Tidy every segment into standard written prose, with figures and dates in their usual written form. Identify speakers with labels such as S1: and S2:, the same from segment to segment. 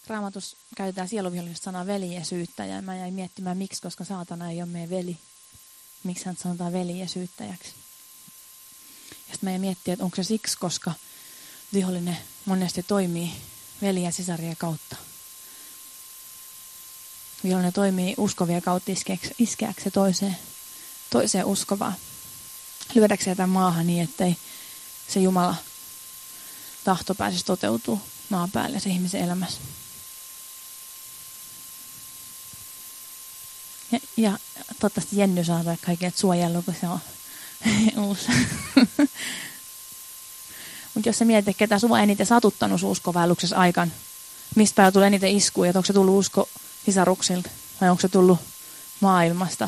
S1: Raamatussa käytetään sieluvihollisesta sanaa veli ja syyttäjä. Mä jäin miettimään, miksi, koska saatana ei ole meidän veli. Miksi hän sanotaan veli ja syyttäjäksi. Ja sitten mä jäin miettimään, että onko se siksi, koska vihollinen monesti toimii veli ja sisarien kautta. Vihollinen toimii uskovia kautta iskeäkseen toiseen uskovaan. Lyödäkseen tämän maahan niin, ettei se Jumala tahto pääsisi toteutuu maan päälle se ihmisen elämässä. Ja toivottavasti Jenny saa kaikille suojelua, kun se on uusi. Mutta jos sä mietit, ketä sua eniten satuttanut uskovaelluksessa aikana, mistä päivä tulee eniten iskuja, että onko se tullut usko sisaruksilta vai onko se tullut maailmasta.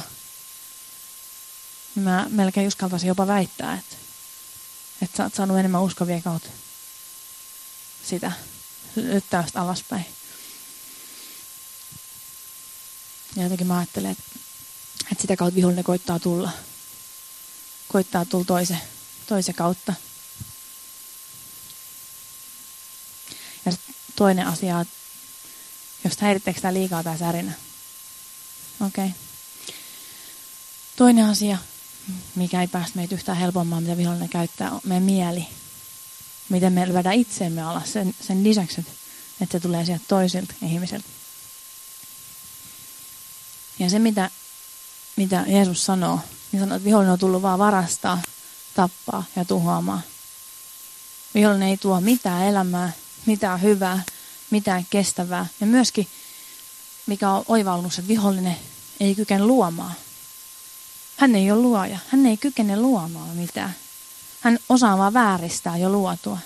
S1: Mä melkein uskaltaisin jopa väittää, että sä oot saanut enemmän uskovia kautta sitä lyttäystä alaspäin. Ja jotenkin mä ajattelen, että sitä kautta vihollinen koittaa tulla toisen kautta. Ja toinen asia, jos häiritteekö tämä liikaa tämä särinä. Okei. Toinen asia, mikä ei päästä meitä yhtään helpommaan, mitä vihollinen käyttää, on meidän mieli. Miten me lyödään itseemme alas sen lisäksi, että se tulee sieltä toisilta ihmisiltä. Ja se, mitä Jeesus sanoo, niin sanoo, että vihollinen on tullut vaan varastaa, tappaa ja tuhoamaan. Vihollinen ei tuo mitään elämää, mitään hyvää, mitään kestävää. Ja myöskin, mikä on oivallus, että vihollinen ei kykene luomaan. Hän ei ole luoja. Hän ei kykene luomaan mitään. Hän osaa vaan vääristää jo luotua.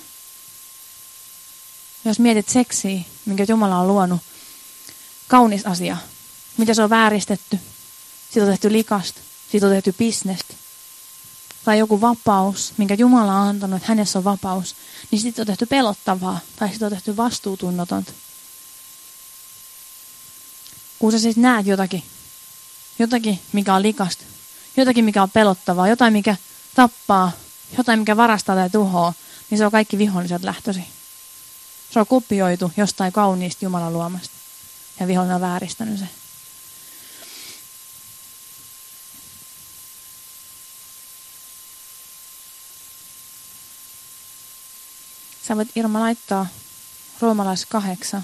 S1: Jos mietit seksiä, minkä Jumala on luonut, kaunis asia. Mitä se on vääristetty? Siitä on tehty likasta. Siitä on tehty bisnestä. Tai joku vapaus, minkä Jumala on antanut, että hänessä on vapaus. Niin siitä on tehty pelottavaa. Tai siitä on tehty vastuutunnotonta. Kun sä siis näet jotakin, mikä on likasta. Jotakin, mikä on pelottavaa. Jotain, mikä tappaa. Jotain, mikä varastaa tai tuhoaa. Niin se on kaikki viholliset lähtösi. Se on kopioitu jostain kauniista Jumalan luomasta. Ja vihollinen on vääristänyt se. Sä voit Irma laittaa Roomalais 8.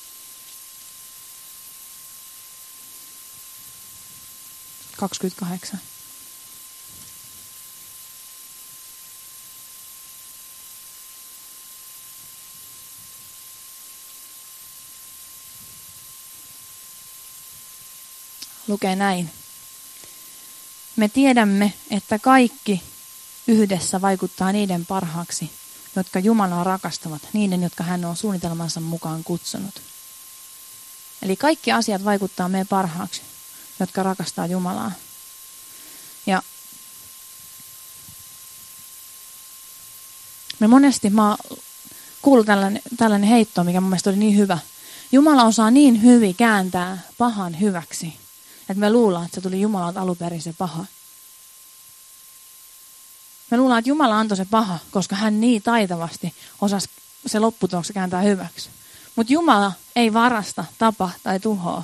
S1: (28). Lukee näin. Me tiedämme, että kaikki yhdessä vaikuttaa niiden parhaaksi, jotka Jumalaa rakastavat, niiden, jotka hän on suunnitelmansa mukaan kutsunut. Eli kaikki asiat vaikuttaa meidän parhaaksi, jotka rakastaa Jumalaa. Ja me monesti mä oon kuullut tällainen heitto, mikä mun mielestä oli niin hyvä. Jumala osaa niin hyvin kääntää pahan hyväksi, että me luullaan, että se tuli Jumalalta alunperin se paha. Me luullaan, että Jumala antoi se paha, koska hän niin taitavasti osasi se lopputuloksen kääntää hyväksi. Mutta Jumala ei varasta, tapa tai tuhoa.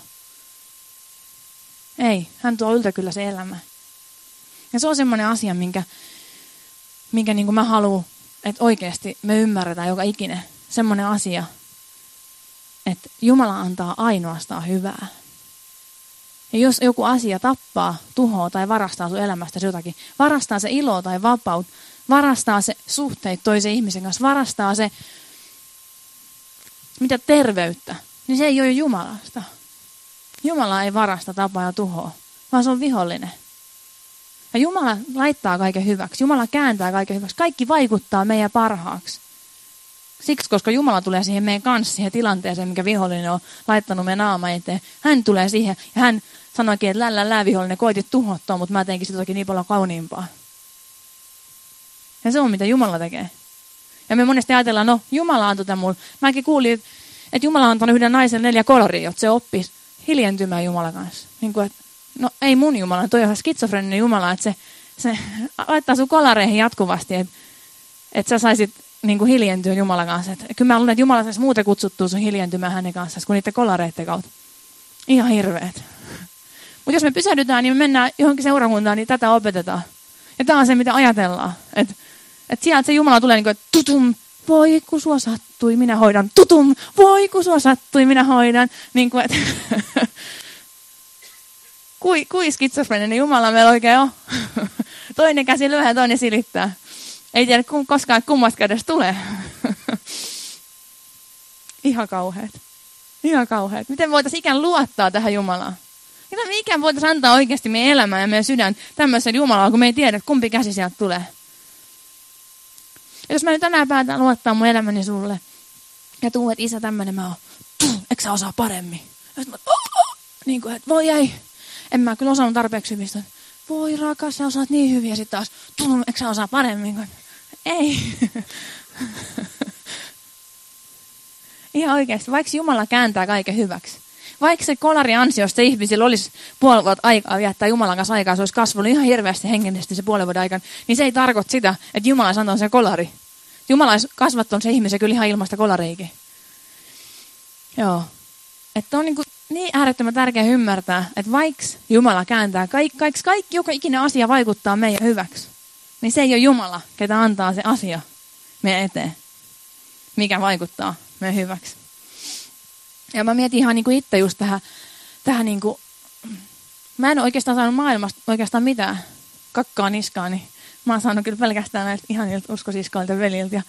S1: Ei, hän tuo yltäkyllä se elämä. Ja se on semmoinen asia, minkä niin kuin mä haluan, että oikeasti me ymmärretään joka ikinen. Semmoinen asia, että Jumala antaa ainoastaan hyvää. Ja jos joku asia tappaa, tuhoaa tai varastaa sun elämästä jotakin, varastaa se ilo tai vapaut, varastaa se suhteet toisen ihmisen kanssa, varastaa se mitä terveyttä, niin se ei ole Jumalasta. Jumala ei varasta, tapaa ja tuhoa, vaan se on vihollinen. Ja Jumala laittaa kaiken hyväksi, Jumala kääntää kaiken hyväksi, kaikki vaikuttaa meidän parhaaksi. Siksi, koska Jumala tulee siihen meidän kanssa, siihen tilanteeseen, mikä vihollinen on laittanut meidän naama eteen. Hän tulee siihen ja hän sanoikin, että vihollinen, koitit tuhottua, mutta mä teinkin sitä jotakin niin paljon kauniimpaa. Ja se on, mitä Jumala tekee. Ja me monesti ajatellaan, no Jumala antoi tämän mulle. Mäkin kuulin, että Jumala on antanut yhden naisen 4 koloria, jotta se oppisi hiljentymään Jumalan kanssa. Niin kuin, että, no ei mun Jumala, toi on skitsofreninen Jumala, että se laittaa sun kolareihin jatkuvasti, että sä saisit niin kuin hiljentyä Jumalan kanssa. Et kyllä mä luulen, että Jumala saisi muuten kutsuttua sun hiljentymään hänen kanssaan kuin niiden kolareiden kautta. Ihan hirveet. Mutta jos me pysähdytään, niin me mennään johonkin seurakuntaan, niin tätä opetetaan. Ja tämä on se, mitä ajatellaan. Että sieltä se Jumala tulee niin kuin, että tutum, voi kun sua sattui, minä hoidan. Tutum, voi kun sua sattui, minä hoidan. Niin kuin, että kui skitsofreninen Jumala meillä oikein on. Toinen käsi lyö ja toinen silittää. Ei tiedä koskaan, kummasta kädestä tulee. Ihan kauheat. Ihan kauheat. Miten voitaisiin ikään luottaa tähän Jumalaan? Miten me ikään voitaisiin antaa oikeasti meidän elämää ja meidän sydän tämmöisen Jumalaan, kun me ei tiedä, että kumpi käsi sieltä tulee. Ja jos mä nyt tänään päätän luottaa mun elämäni sulle, ja tuu, että isä tämmöinen mä oon, eikö sä osaa paremmin? Ja sitten mä, niin kuin, että voi ei. En mä kyllä osannut tarpeeksi hyvistä. Voi rakas, sä osaat niin hyvin. Ja sitten taas, eikö sä osaa paremmin? Ei. Ihan oikeasti, vaikka Jumala kääntää kaiken hyväksi. Vaikka se kolari ansiosta ihmisillä olisi puoli vuotta aikaa viettää Jumalan kanssa aikaa, se olisi kasvanut ihan hirveästi hengellisesti se puolen vuoden aikana, niin se ei tarkoita sitä, että Jumala sanoo se kolari. Jumala olisi kasvattanut se ihmisen kyllä ihan ilmasta kolariikin. Joo. Että on niin äärettömän tärkeää ymmärtää, että vaikka Jumala kääntää kaikki, joka ikinen asia vaikuttaa meidän hyväksi, niin se ei ole Jumala, ketä antaa se asia meidän eteen, mikä vaikuttaa meidän hyväksi. Ja mä mietin ihan itse just tähän mä en ole oikeastaan saanut maailmasta oikeastaan mitään kakkaa niskaan, niin mä oon saanut kyllä pelkästään näiltä ihanilta uskosiskoilta veliltä.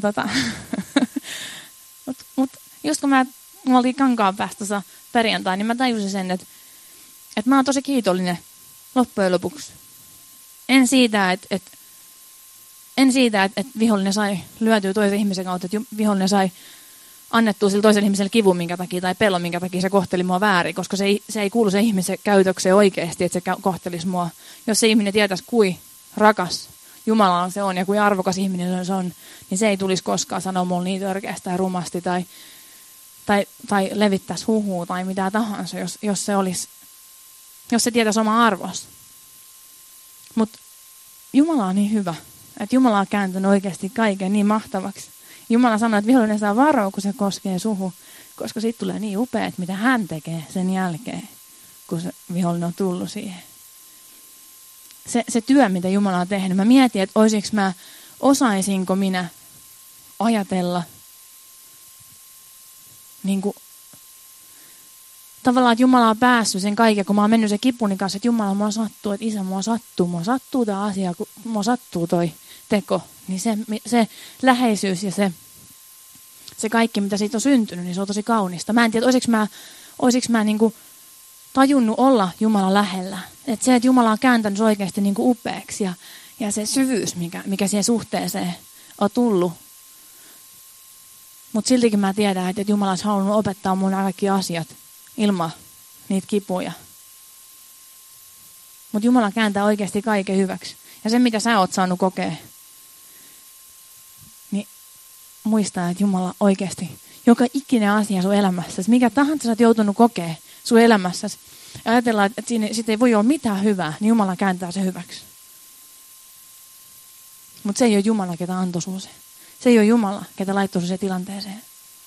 S1: Mut just kun me oltiin Kankaanpäästä perjantai, niin mä tajusin sen, että mä oon tosi kiitollinen loppujen lopuksi. En siitä, että vihollinen sai lyötyä toisen ihmisen kautta, että vihollinen sai annettua sille toiselle ihmiselle kivun minkä takia tai pelon minkä takia se kohteli mua väärin, koska se ei kuulu se ihmisen käytökseen oikeasti, että se kohtelisi mua. Jos se ihminen tietäisi, kui rakas Jumalaan se on ja kui arvokas ihminen se on, niin se ei tulisi koskaan sanoa mulle niin törkeästi tai rumasti tai levittäisi huhua tai mitä tahansa, jos se tietäisi oma arvos. Mutta Jumala on niin hyvä, että Jumala on kääntänyt oikeasti kaiken niin mahtavaksi. Jumala sanoo, että vihollinen saa varoa, kun se koskee suhu, koska siitä tulee niin upeat, mitä hän tekee sen jälkeen, kun se vihollinen on tullut siihen. Se työ, mitä Jumala on tehnyt, mä mietin, että osaisinko minä ajatella niin kuin, tavallaan, että Jumala on päässyt sen kaiken, kun mä oon mennyt sen kipuni kanssa, että Jumala mua sattuu, että isä mua sattuu tämä asia, kun mua sattuu toi teko, niin se läheisyys ja se kaikki, mitä siitä on syntynyt, niin se on tosi kaunista. Mä en tiedä, olisiko mä niin kuin tajunnut olla Jumalan lähellä. Että se, että Jumala on kääntänyt oikeasti niin kuin upeaksi ja se syvyys, mikä siihen suhteeseen on tullut. Mutta siltikin mä tiedän, että Jumala olisi halunnut opettaa mun kaikki asiat ilman niitä kipuja. Mutta Jumala kääntää oikeasti kaiken hyväksi. Ja se, mitä sä oot saanut kokea, niin muistaa, että Jumala oikeasti, joka ikinen asia sun elämässäsi, mikä tahansa sä oot joutunut kokea sun elämässäsi, ja ajatellaan, että siitä ei voi olla mitään hyvää, niin Jumala kääntää se hyväksi. Mutta se ei ole Jumala, ketä antoi sun se. Se ei ole Jumala, ketä laittoi sun se tilanteeseen.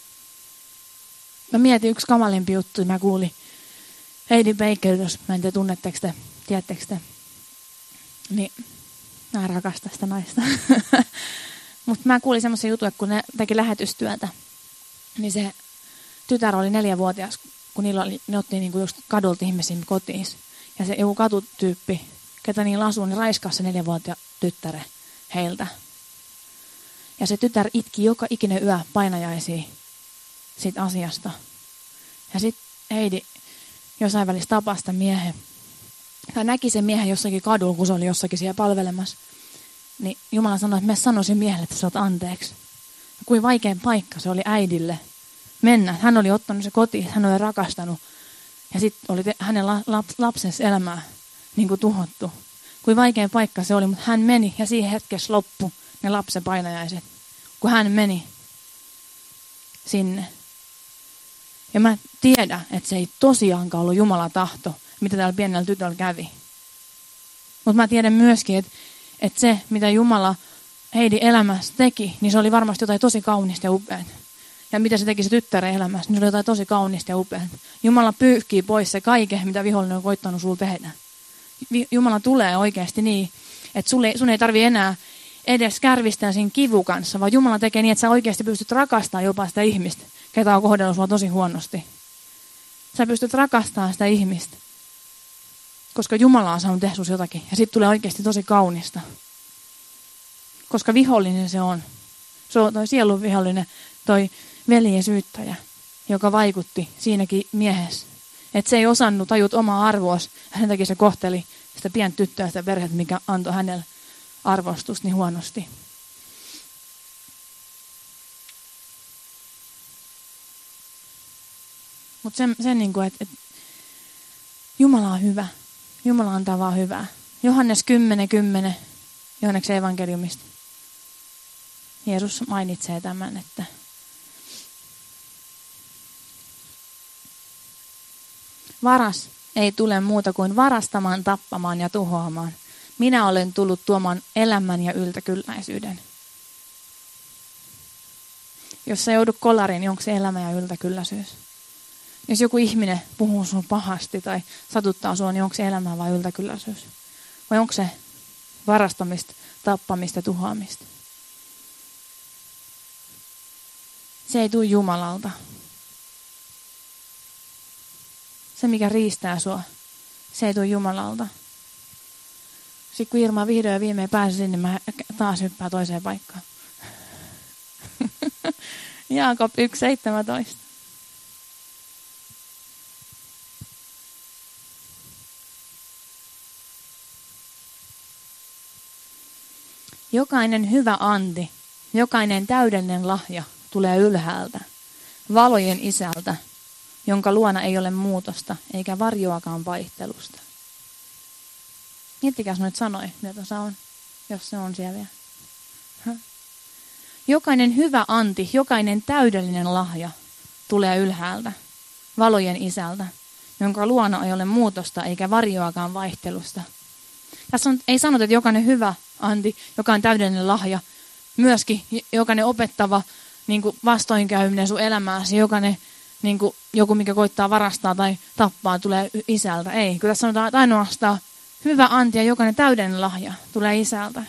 S1: Mä mietin yksi kamalimpi juttu, mä kuulin Heidi Baker, jos mä en tiedä tunnetteko te, tiedättekö te. Niin, mä rakastan sitä naista. Mutta mä kuulin semmoisen jutun, että kun ne teki lähetystyötä, niin se tytär oli 4-vuotias, kun ne otti niinku just kadulta ihmisiä kotiin. Ja se joku katutyyppi, ketä niin asuu, niin raiskasi se 4-vuotiaan tyttären heiltä. Ja se tytär itki joka ikinen yö painajaisia siitä asiasta. Ja sitten Heidi jossain välissä tapasi sitä miehen. Tai näki sen miehen jossakin kadulla, kun se oli jossakin siellä palvelemassa. Niin Jumala sanoi, että me sanoisin miehelle, että sä oot anteeksi. Ja kuin vaikein paikka se oli äidille mennä. Hän oli ottanut se kotiin, hän oli rakastanut. Ja sitten oli hänen lapsensa elämää niin kuin tuhottu. Kuin vaikein paikka se oli, mutta hän meni ja siihen hetkessä loppui ne lapsen painajaiset. Kun hän meni sinne. Ja mä tiedän, että se ei tosiaankaan ollut Jumalan tahto, mitä täällä pienellä tytöllä kävi. Mutta mä tiedän myöskin, että se, mitä Jumala Heidi elämässä teki, niin se oli varmasti jotain tosi kaunista ja upeaa. Ja mitä se teki se tyttären elämässä, niin se oli jotain tosi kaunista ja upeaa. Jumala pyyhkii pois se kaiken, mitä vihollinen on koittanut sulla tehdä. Jumala tulee oikeasti niin, että sun ei tarvitse enää edes kärvistää siinä kivu kanssa, vaan Jumala tekee niin, että sä oikeasti pystyt rakastamaan jopa sitä ihmistä, ketä on kohdellut sua tosi huonosti. Sä pystyt rakastamaan sitä ihmistä, koska Jumala on saanut tehdä sus jotakin. Ja sitten tulee oikeasti tosi kaunista. Koska vihollinen se on. Se on toi sielun vihollinen, toi veljen syyttäjä, joka vaikutti siinäkin miehessä. Että se ei osannut tajut omaa arvoas. Sen takia se kohteli sitä pientä tyttöä, sitä perhettä, mikä antoi hänelle arvostusta niin huonosti. Mutta se niin kuin, että Jumala on hyvä. Jumala antaa vaan hyvää. Johannes 10:10, Johanneksen evankeliumista. Jeesus mainitsee tämän, että varas ei tule muuta kuin varastamaan, tappamaan ja tuhoamaan. Minä olen tullut tuomaan elämän ja yltäkylläisyyden. Jos sä joudut kolariin, niin onko se elämä ja yltäkylläisyys? Jos joku ihminen puhuu sun pahasti tai satuttaa sua, niin onko se elämä vai yltäkylläisyys? Vai onko se varastamista, tappamista ja tuhoamista? Se ei tule Jumalalta. Se, mikä riistää sua, se ei tule Jumalalta. Sitten kun Irma vihdoin ja viimein pääsi sinne, mä taas hyppään toiseen paikkaan. Jaakob 1:17. Jokainen hyvä anti, jokainen täydellinen lahja tulee ylhäältä, valojen isältä, jonka luona ei ole muutosta eikä varjoakaan vaihtelusta. Miettikääs noita sanoja, mitä tuossa on, jos se on siellä vielä. Jokainen hyvä anti, jokainen täydellinen lahja tulee ylhäältä, valojen isältä, jonka luona ei ole muutosta eikä varjoakaan vaihtelusta. Tässä ei sanota, että jokainen hyvä anti, jokainen täydellinen lahja, myöskin jokainen opettava niin kuin vastoinkäyminen sun elämääsi, jokainen niin kuin joku, mikä koittaa varastaa tai tappaa, tulee isältä. Ei, kun tässä sanotaan, että ainoastaan hyvä anti ja jokainen täydellinen lahja tulee isältä.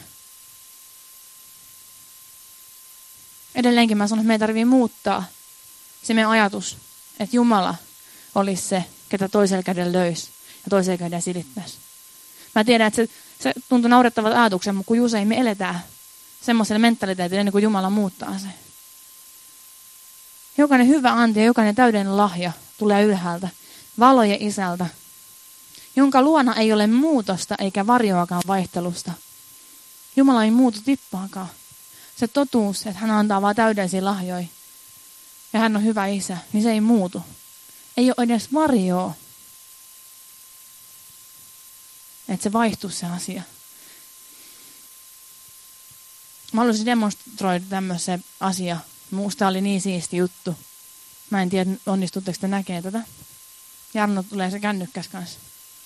S1: Edelleenkin mä sanon, että meidän tarvitsee muuttaa se meidän ajatus, että Jumala olisi se, ketä toisella kädellä löisi ja toisella kädellä silittäisi. Mä tiedän, että se tuntuu naurettavalta ajatuksen, mutta kun usein me eletään semmoisella mentaliteetillä ennen kuin Jumala muuttaa se. Jokainen hyvä anti ja jokainen täydellinen lahja tulee ylhäältä, valojen isältä, jonka luona ei ole muutosta eikä varjoakaan vaihtelusta. Jumala ei muutu tippaakaan. Se totuus, että hän antaa vaan täydellisiä lahjoja ja hän on hyvä isä, niin se ei muutu. Ei ole edes varjoa, että se vaihtuu se asia. Mä haluaisin demonstroida tämmöisen asian. Minusta oli niin siisti juttu. Mä en tiedä, onnistutteko te näkee tätä. Jarno tulee se kännykkäs kanssa.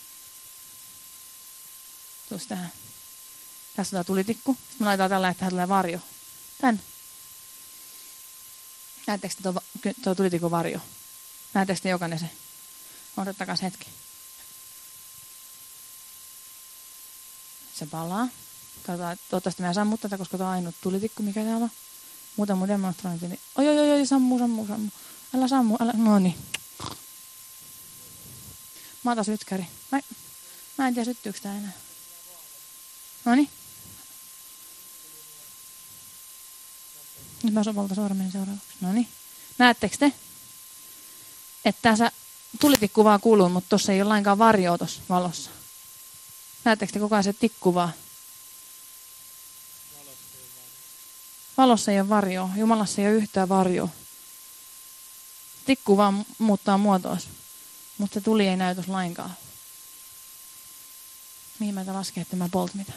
S1: Tuus tähän. Tässä on tulitikku. Sitten me laitetaan tällä, että tähän tulee varjo. Tän. Näettekö te tuo tulitikun varjo? Näettekö te jokainen se? Odottakaa hetki. Se palaa. Katsotaan, toivottavasti mä sammut tätä, koska tämä on ainut tulitikku, mikä täällä on. Muuten mun demonstrointi. Niin oi, sammu. Älä sammu, no niin. Mä otan sytkäri. Mä en tiedä, syttyykö tää enää. Noniin. Nyt mä sopalta sormen seuraavaksi. Noniin. Näettekö te? Että tässä tulitikku vaan kuluu, mutta tossa ei ole lainkaan varjoa tossa valossa. Näettekö te koko ajan se tikku vaan? Valossa ei ole varjoa. Jumalassa ei ole yhtään varjoa. Tikku vaan muuttaa muotoos. Mutta se tuli ei näytös lainkaan. Mihin mä lasken, että mä polt mitä?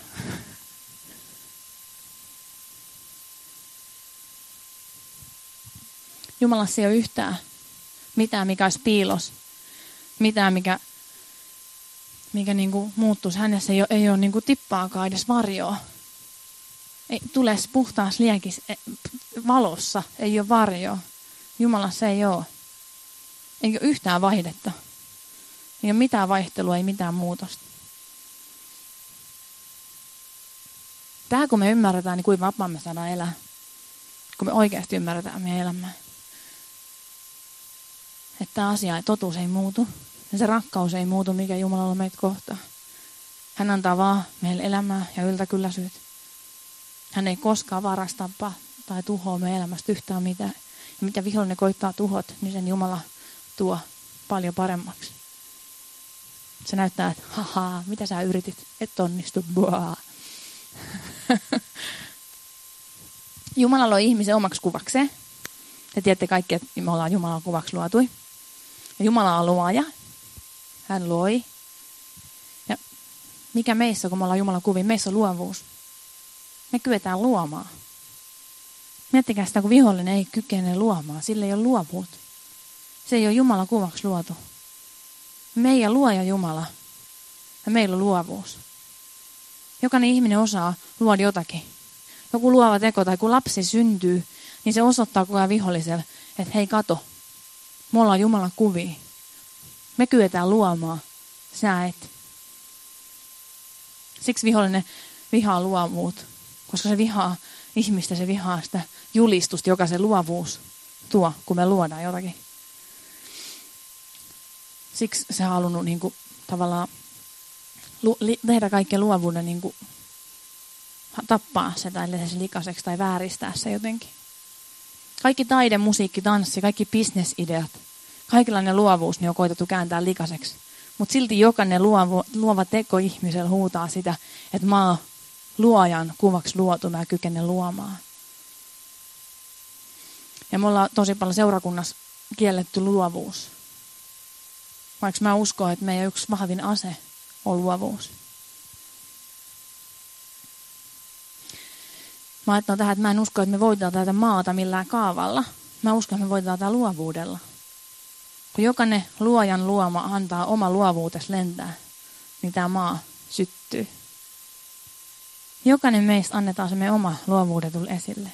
S1: Jumalassa ei ole yhtään mitään, mikä olisi piilos. Mitään, mikä niinku muuttuisi. Hänessä ei ole niinku tippaakaan edes varjoa. Ei tule puhtaassa liekis valossa, ei ole varjoa. Jumalassa ei ole. Ei ole yhtään vaihdetta. Ei ole mitään vaihtelua, ei mitään muutosta. Tämä kun me ymmärretään, niin kuinka vapaa me saadaan elää. Kun me oikeasti ymmärretään meidän elämää. Että tämä asia, totuus ei muutu. Ja se rakkaus ei muutu, mikä Jumalalla meitä kohtaa. Hän antaa vaan meille elämää ja yltäkylläisyyttä. Hän ei koskaan varasta tai tuhoa meidän elämästä yhtään mitään. Ja mitä vihollinen koittaa tuhot, niin sen Jumala tuo paljon paremmaksi. Se näyttää, että haha, mitä sä yritit, et onnistu. Buaa. Jumala loi ihmisen omaksi kuvakseen. Te tiedätte kaikki, että me ollaan Jumalan kuvaksi luotui. Ja Jumala on luoja. Hän loi. Ja mikä meissä, kun me ollaan Jumalan kuvia, meissä on luovuus. Me kyetään luomaan. Miettikää sitä, kun vihollinen ei kykene luomaan. Sillä ei ole luovuutta. Se ei ole Jumalan kuvaksi luotu. Meidän luoja Jumala. Ja meillä on luovuus. Jokainen ihminen osaa luoda jotakin. Joku luova teko tai kun lapsi syntyy, niin se osoittaa koko ajan viholliselle, että hei kato, me ollaan Jumalan kuvia. Me kyetään luomaan. Sä et. Siksi vihollinen vihaa luovuutta. Koska se vihaa ihmistä, se vihaa sitä julistusta, joka se luovuus tuo, kun me luodaan jotakin. Siksi se on halunnut niin kuin, tavallaan tehdä kaiken luovuuden, niin kuin, tappaa se tai tehdä se likaiseksi tai vääristää se jotenkin. Kaikki taide, musiikki, tanssi, kaikki bisnesideat, kaikenlainen luovuus niin on koitettu kääntää likaiseksi. Mutta silti jokainen luova teko ihmisellä huutaa sitä, että mä oon luojan kuvaksi luotu, mä kykenen luomaan. Ja me ollaan tosi paljon seurakunnassa kielletty luovuus. Vaikka mä uskon, että meidän yksi vahvin ase on luovuus. Mä ajattelen tähän, että mä en usko, että me voitetaan tätä maata millään kaavalla. Mä uskon, että me voitetaan tätä luovuudella. Kun jokainen luojan luoma antaa oma luovuutesi lentää, niin tämä maa syttyy. Jokainen meistä annetaan se meidän oma luovuuden tulla esille.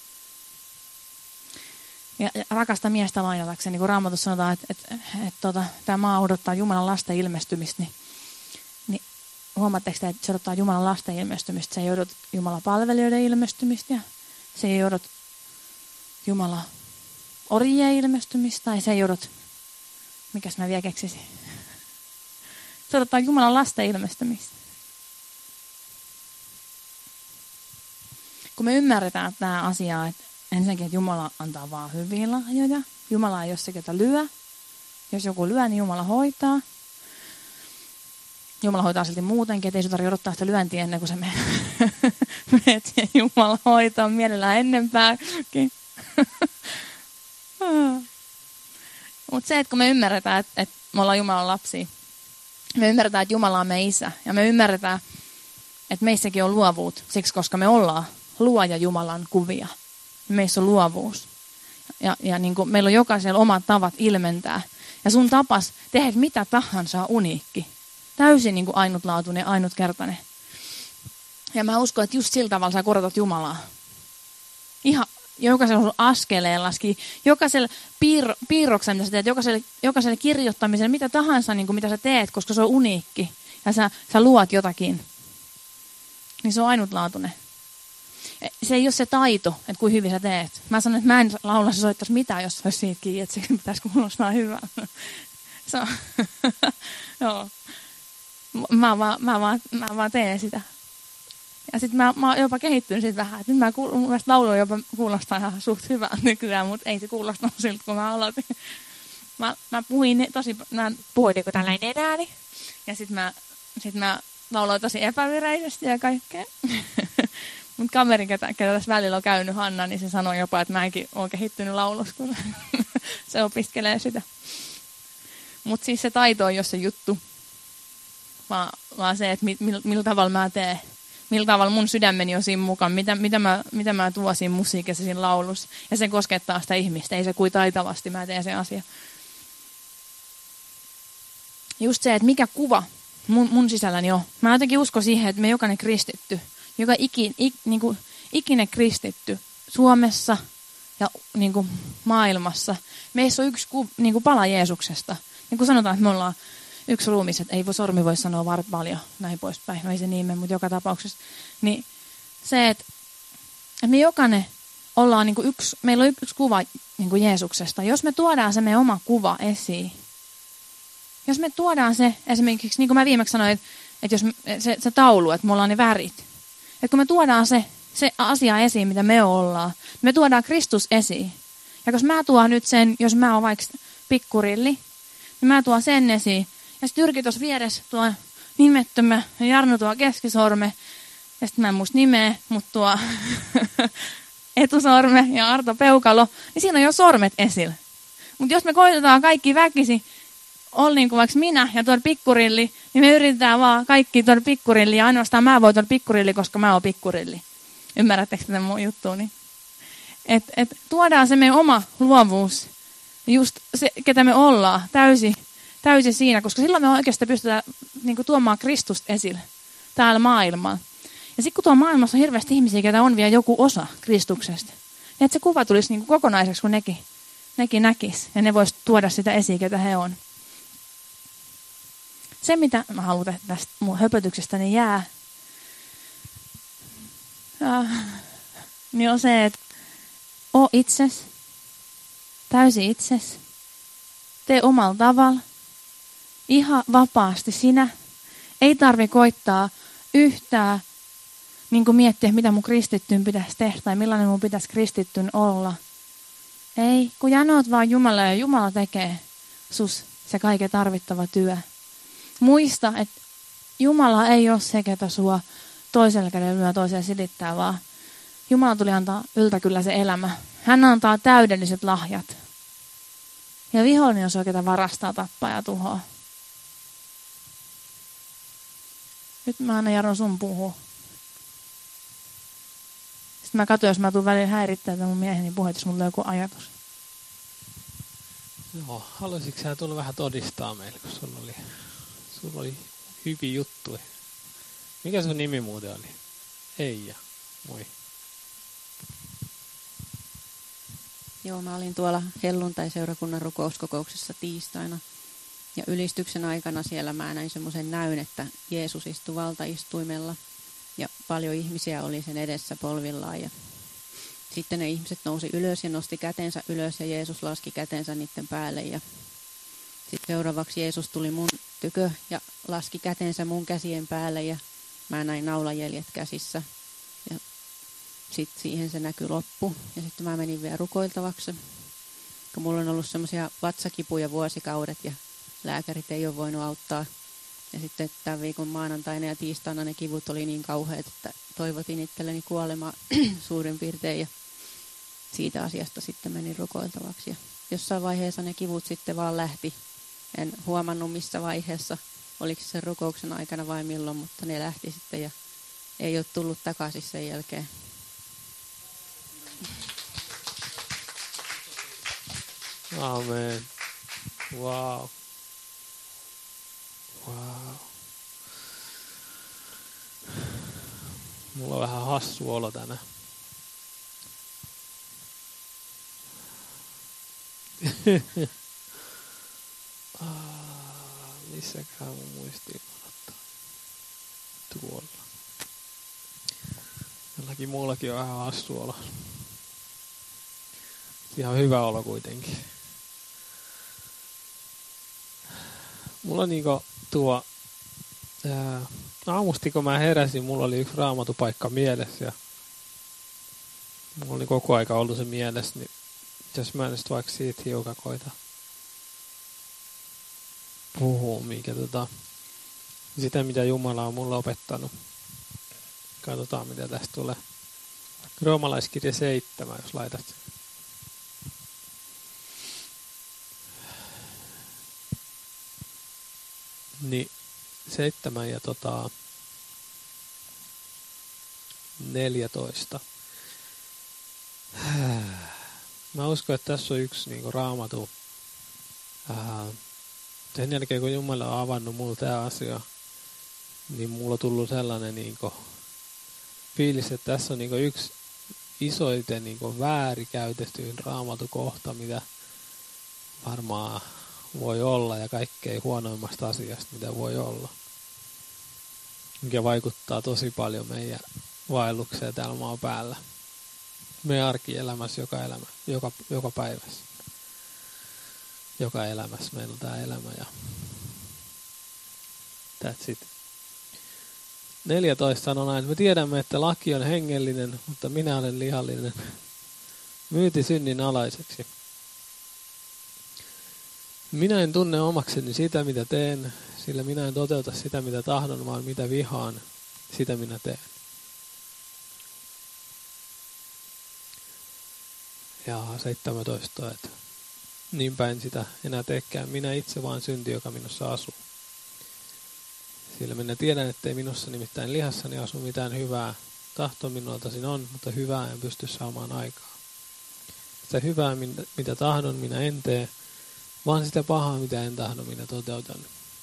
S1: Ja rakasta miestä lainatakseni, kun Raamatussa sanotaan, että tämä maa odottaa Jumalan lasten ilmestymistä, niin huomaatteko te, että se odottaa Jumalan lasten ilmestymistä. Se ei odota Jumalan palvelijoiden ilmestymistä, ja se ei odota Jumalan orjien ilmestymistä, tai se ei odota, mikäs mä vielä keksisin. Se odottaa Jumalan lasten ilmestymistä. Kun me ymmärretään tämä asia, että ensinnäkin, että Jumala antaa vaan hyviä lahjoja. Jumala ei ole se, ketä lyö. Jos joku lyö, niin Jumala hoitaa. Jumala hoitaa silti muutenkin, että ei sinun tarvitse odottaa sitä lyöntiä ennen kuin se menet ja Jumala hoitaa mielellään ennenpäänkin. Mutta se, että kun me ymmärretään, että me ollaan Jumalan lapsia, me ymmärretään, että Jumala on meidän isä, ja me ymmärretään, että meissäkin on luovuut, siksi koska me ollaan luoja Jumalan kuvia. Meissä on luovuus. Ja niin kuin meillä on jokaisella omat tavat ilmentää. Ja sun tapas tehdä mitä tahansa on uniikki. Täysin niin kuin ainutlaatuinen, ainutkertainen. Ja mä uskon, että just sillä tavalla sä korotat Jumalaa. Ihan jokaisella askeleellakin, jokaisella piirroksella, mitä sä teet, jokaiselle kirjoittamiselle, mitä tahansa, niin kuin mitä sä teet, koska se on uniikki. Ja sä luot jotakin. Niin se on ainutlaatuinen. Se ei ole se taito, että kuinka hyvin sä teet. Mä sanon, että mä en laula, se soittaisi mitään, jos se olisi siitä kiinni, että se pitäisi kuulostaa hyvää. Joo. Mä vaan teen sitä. Ja sitten mä oon jopa kehittynyt siitä vähän. Nyt mun mielestä laulu jopa kuulostaa ihan suht hyvää nykyään, mutta ei se kuulostanut siltä, kun mä aloitin. Mä puhuin niin kuin tällainen ääni. Ja sitten mä lauloin tosi epävireisesti ja kaikkea. Mutta kaverin, ketä tässä välillä on käynyt, Hanna, niin se sanoi jopa, että mäkin olen kehittynyt laulussa, kun se opiskelee sitä. Mutta siis se taito on jo se juttu, vaan se, että millä tavalla mä teen, millä tavalla mun sydämeni on siinä mukaan, mitä mä tuon siinä musiikissa, siinä laulussa. Ja se koskettaa sitä ihmistä, ei se kuin taitavasti mä teen sen asian. Just se, että mikä kuva mun sisälläni on. Mä jotenkin uskon siihen, että me jokainen kristitty, joka ikinä kristitty Suomessa ja niin kuin maailmassa. Meissä on yksi niin kuin pala Jeesuksesta. Niin kuin sanotaan, että me ollaan yksi ruumis, että ei voi sormi voi sanoa paljon näin poispäin. No ei se niin, mutta joka tapauksessa. Niin se, että me jokainen ollaan niin kuin meillä on yksi kuva niin kuin Jeesuksesta. Jos me tuodaan se meidän oma kuva esiin, jos me tuodaan se esimerkiksi, niin kuin mä viimeksi sanoin, että jos se taulu, että me ollaan ne värit. Että kun me tuodaan se asia esiin, mitä me ollaan, me tuodaan Kristus esiin. Ja jos mä tuon nyt sen, jos mä oon vaikka pikkurilli, niin mä tuon sen esiin. Ja sitten Jyrki tuossa vieressä tuo nimettömä ja Jarno tuo keskisorme. Ja sitten mä en muista nimeä, mutta tuo etusorme ja Arto peukalo. Niin siinä on jo sormet esillä. Mutta jos me koitetaan kaikki väkisi, olla niin kuin vaikka minä ja tuoda pikkurilli, niin me yritetään vaan kaikki tuoda pikkurilli. Ja ainoastaan mä voin tuoda pikkurilli, koska mä oon pikkurilli. Ymmärrättekö tätä mun juttuuni? Et tuodaan se meidän oma luovuus, just se, ketä me ollaan, täysi siinä, koska silloin me oikeastaan pystytään niin kuin tuomaan Kristusta esille täällä maailmalla. Ja sitten kun tuolla maailmassa on hirveästi ihmisiä, ketä on vielä joku osa Kristuksesta, niin että se kuva tulisi niin kuin kokonaiseksi, kun nekin näkisi, ja ne vois tuoda sitä esiin, ketä he on. Se, mitä mä haluan tästä mun höpötyksestäni jää, niin on se, että oo itses, täysi itses, tee omalla tavalla, ihan vapaasti sinä. Ei tarvi koittaa yhtään niin kuin miettiä, mitä mun kristittyyn pitäisi tehdä tai millainen mun pitäisi kristittyn olla. Ei, kun janoat vaan Jumala ja Jumala tekee sus se kaiken tarvittava työ. Muista, että Jumala ei ole se, ketä sua toisella kädellä lyö toiseen silittää, vaan Jumala tuli antaa yltäkyllä se elämä. Hän antaa täydelliset lahjat. Ja vihollinen on se, ketä varastaa, tappaa ja tuhoaa. Nyt mä annan Jarno sun puhua. Sitten mä katson, jos mä tuun välillä häirittää mun mieheni puheet, jos mulla on joku ajatus.
S2: Joo, haluaisitko sä tulla vähän todistaa meille, kun sulla oli hyviä juttuja. Mikä sun nimi muuten oli? Eija. Moi.
S3: Joo, mä olin tuolla helluntai-seurakunnan rukouskokouksessa tiistaina. Ja ylistyksen aikana siellä mä näin semmoisen näyn, että Jeesus istui valtaistuimella. Ja paljon ihmisiä oli sen edessä polvillaan. Ja sitten ne ihmiset nousi ylös ja nosti kätensä ylös ja Jeesus laski kätensä niiden päälle. Ja sitten seuraavaksi Jeesus tuli mun tykö ja laski kätensä mun käsien päälle ja mä näin naulajäljet käsissä. Ja sitten siihen se näkyi loppu. Ja sitten mä menin vielä rukoiltavaksi, kun mulla on ollut semmoisia vatsakipuja vuosikaudet ja lääkärit ei ole voinut auttaa. Ja sitten tämän viikon maanantaina ja tiistaina ne kivut oli niin kauheat, että toivotin itselleni kuolemaa suurin piirtein. Ja siitä asiasta sitten menin rukoiltavaksi. Ja jossain vaiheessa ne kivut sitten vaan lähti. En huomannut missä vaiheessa, oliko se rukouksen aikana vai milloin, mutta ne lähti sitten ja ei ole tullut takaisin sen jälkeen.
S2: Amen. Wow. Wow. Mulla on vähän hassu olo tänään. Missäkään mun muistiinpanot tuolla. Jollakin muullakin on vähän hassu olo. Ihan hyvä olo kuitenkin. Mulla on niinku aamusti kun mä heräsin, mulla oli yksi raamatupaikka mielessä ja mulla oli koko aika ollut se mielessä, niin jos mä nyt vaikka siitä hiukan koita puhua, mikä sitä mitä Jumala on mulle opettanut. Katsotaan mitä tästä tulee. Roomalaiskirja 7, jos laitat sen. Niin 7 ja 14. Mä uskon, että tässä on yksi niinku raamatu. Sen jälkeen kun Jumala on avannut mulle tämä asia, niin mulla on tullut sellainen niinku fiilis, että tässä on niinku yksi isoiten niin kuin väärikäytetyin raamatukohta, mitä varmaan voi olla, ja kaikkein huonoimmasta asiasta, mitä voi olla. Mikä vaikuttaa tosi paljon meidän vaellukseen täällä maan päällä. Meidän arkielämässä joka päivässä. Joka elämässä meillä on tämä elämä. Ja that's it. 14 sanoo näin, että me tiedämme, että laki on hengellinen, mutta minä olen lihallinen. Myyti synnin alaiseksi. Minä en tunne omakseni sitä, mitä teen, sillä minä en toteuta sitä, mitä tahdon, vaan mitä vihaan, sitä minä teen. Ja 17, että niinpä en sitä enää teekään, minä itse vaan synti, joka minussa asuu. Sillä minä tiedän, ettei minussa nimittäin lihassani asu mitään hyvää. Tahto minultasi on, mutta hyvää en pysty saamaan aikaa. Sitä hyvää, mitä tahdon, minä en tee, vaan sitä pahaa, mitä en tahdo, minä toteutan.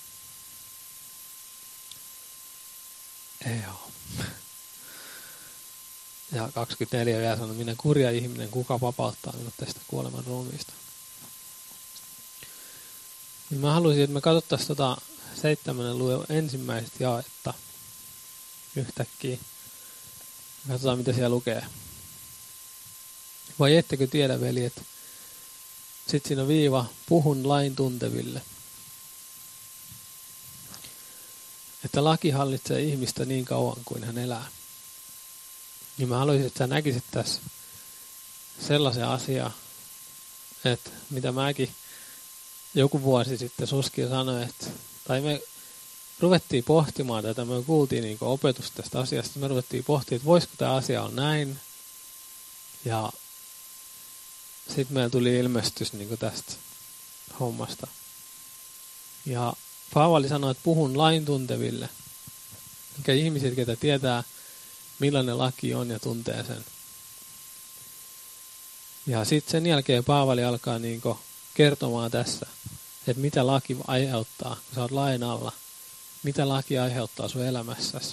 S2: Joo. Ja 24 vielä sanoo, minä kurja ihminen, kuka vapauttaa minut tästä kuoleman ruumiista. Niin mä haluaisin, että me katsottaisiin 7. luvun ensimmäistä jaetta yhtäkkiä. Katsotaan, mitä siellä lukee. Vai ettekö tiedä, veljet? Sitten siinä on viiva, puhun lain tunteville. Että laki hallitsee ihmistä niin kauan kuin hän elää. Niin mä haluaisin, että sä näkisit tässä sellaisen asian, että mitä mäkin joku vuosi sitten Suski sanoi, että tai me ruvettiin pohtimaan tätä, me kuultiin niin kuin opetusta tästä asiasta, me ruvettiin pohtimaan, että voisiko tämä asia olla näin. Ja sitten meillä tuli ilmestys niin kuin tästä hommasta. Ja Paavali sanoi, että puhun lain tunteville, mikä ihmiset, ketä tietää, millainen laki on ja tuntee sen. Ja sitten sen jälkeen Paavali alkaa niin kuin kertomaan tässä, että mitä laki aiheuttaa, kun sä oot lain alla. Mitä laki aiheuttaa sun elämässäsi.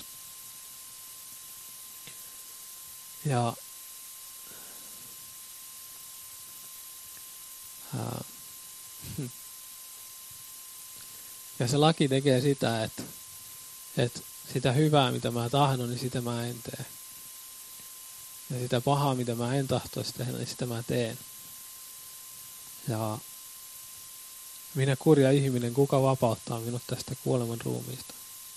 S2: Ja se laki tekee sitä, että sitä hyvää, mitä mä tahdon, niin sitä mä en tee. Ja sitä pahaa, mitä mä en tahtoisi tehdä, niin sitä mä teen. Ja minä kurja ihminen, kuka vapauttaa minut tästä kuoleman ruumiista.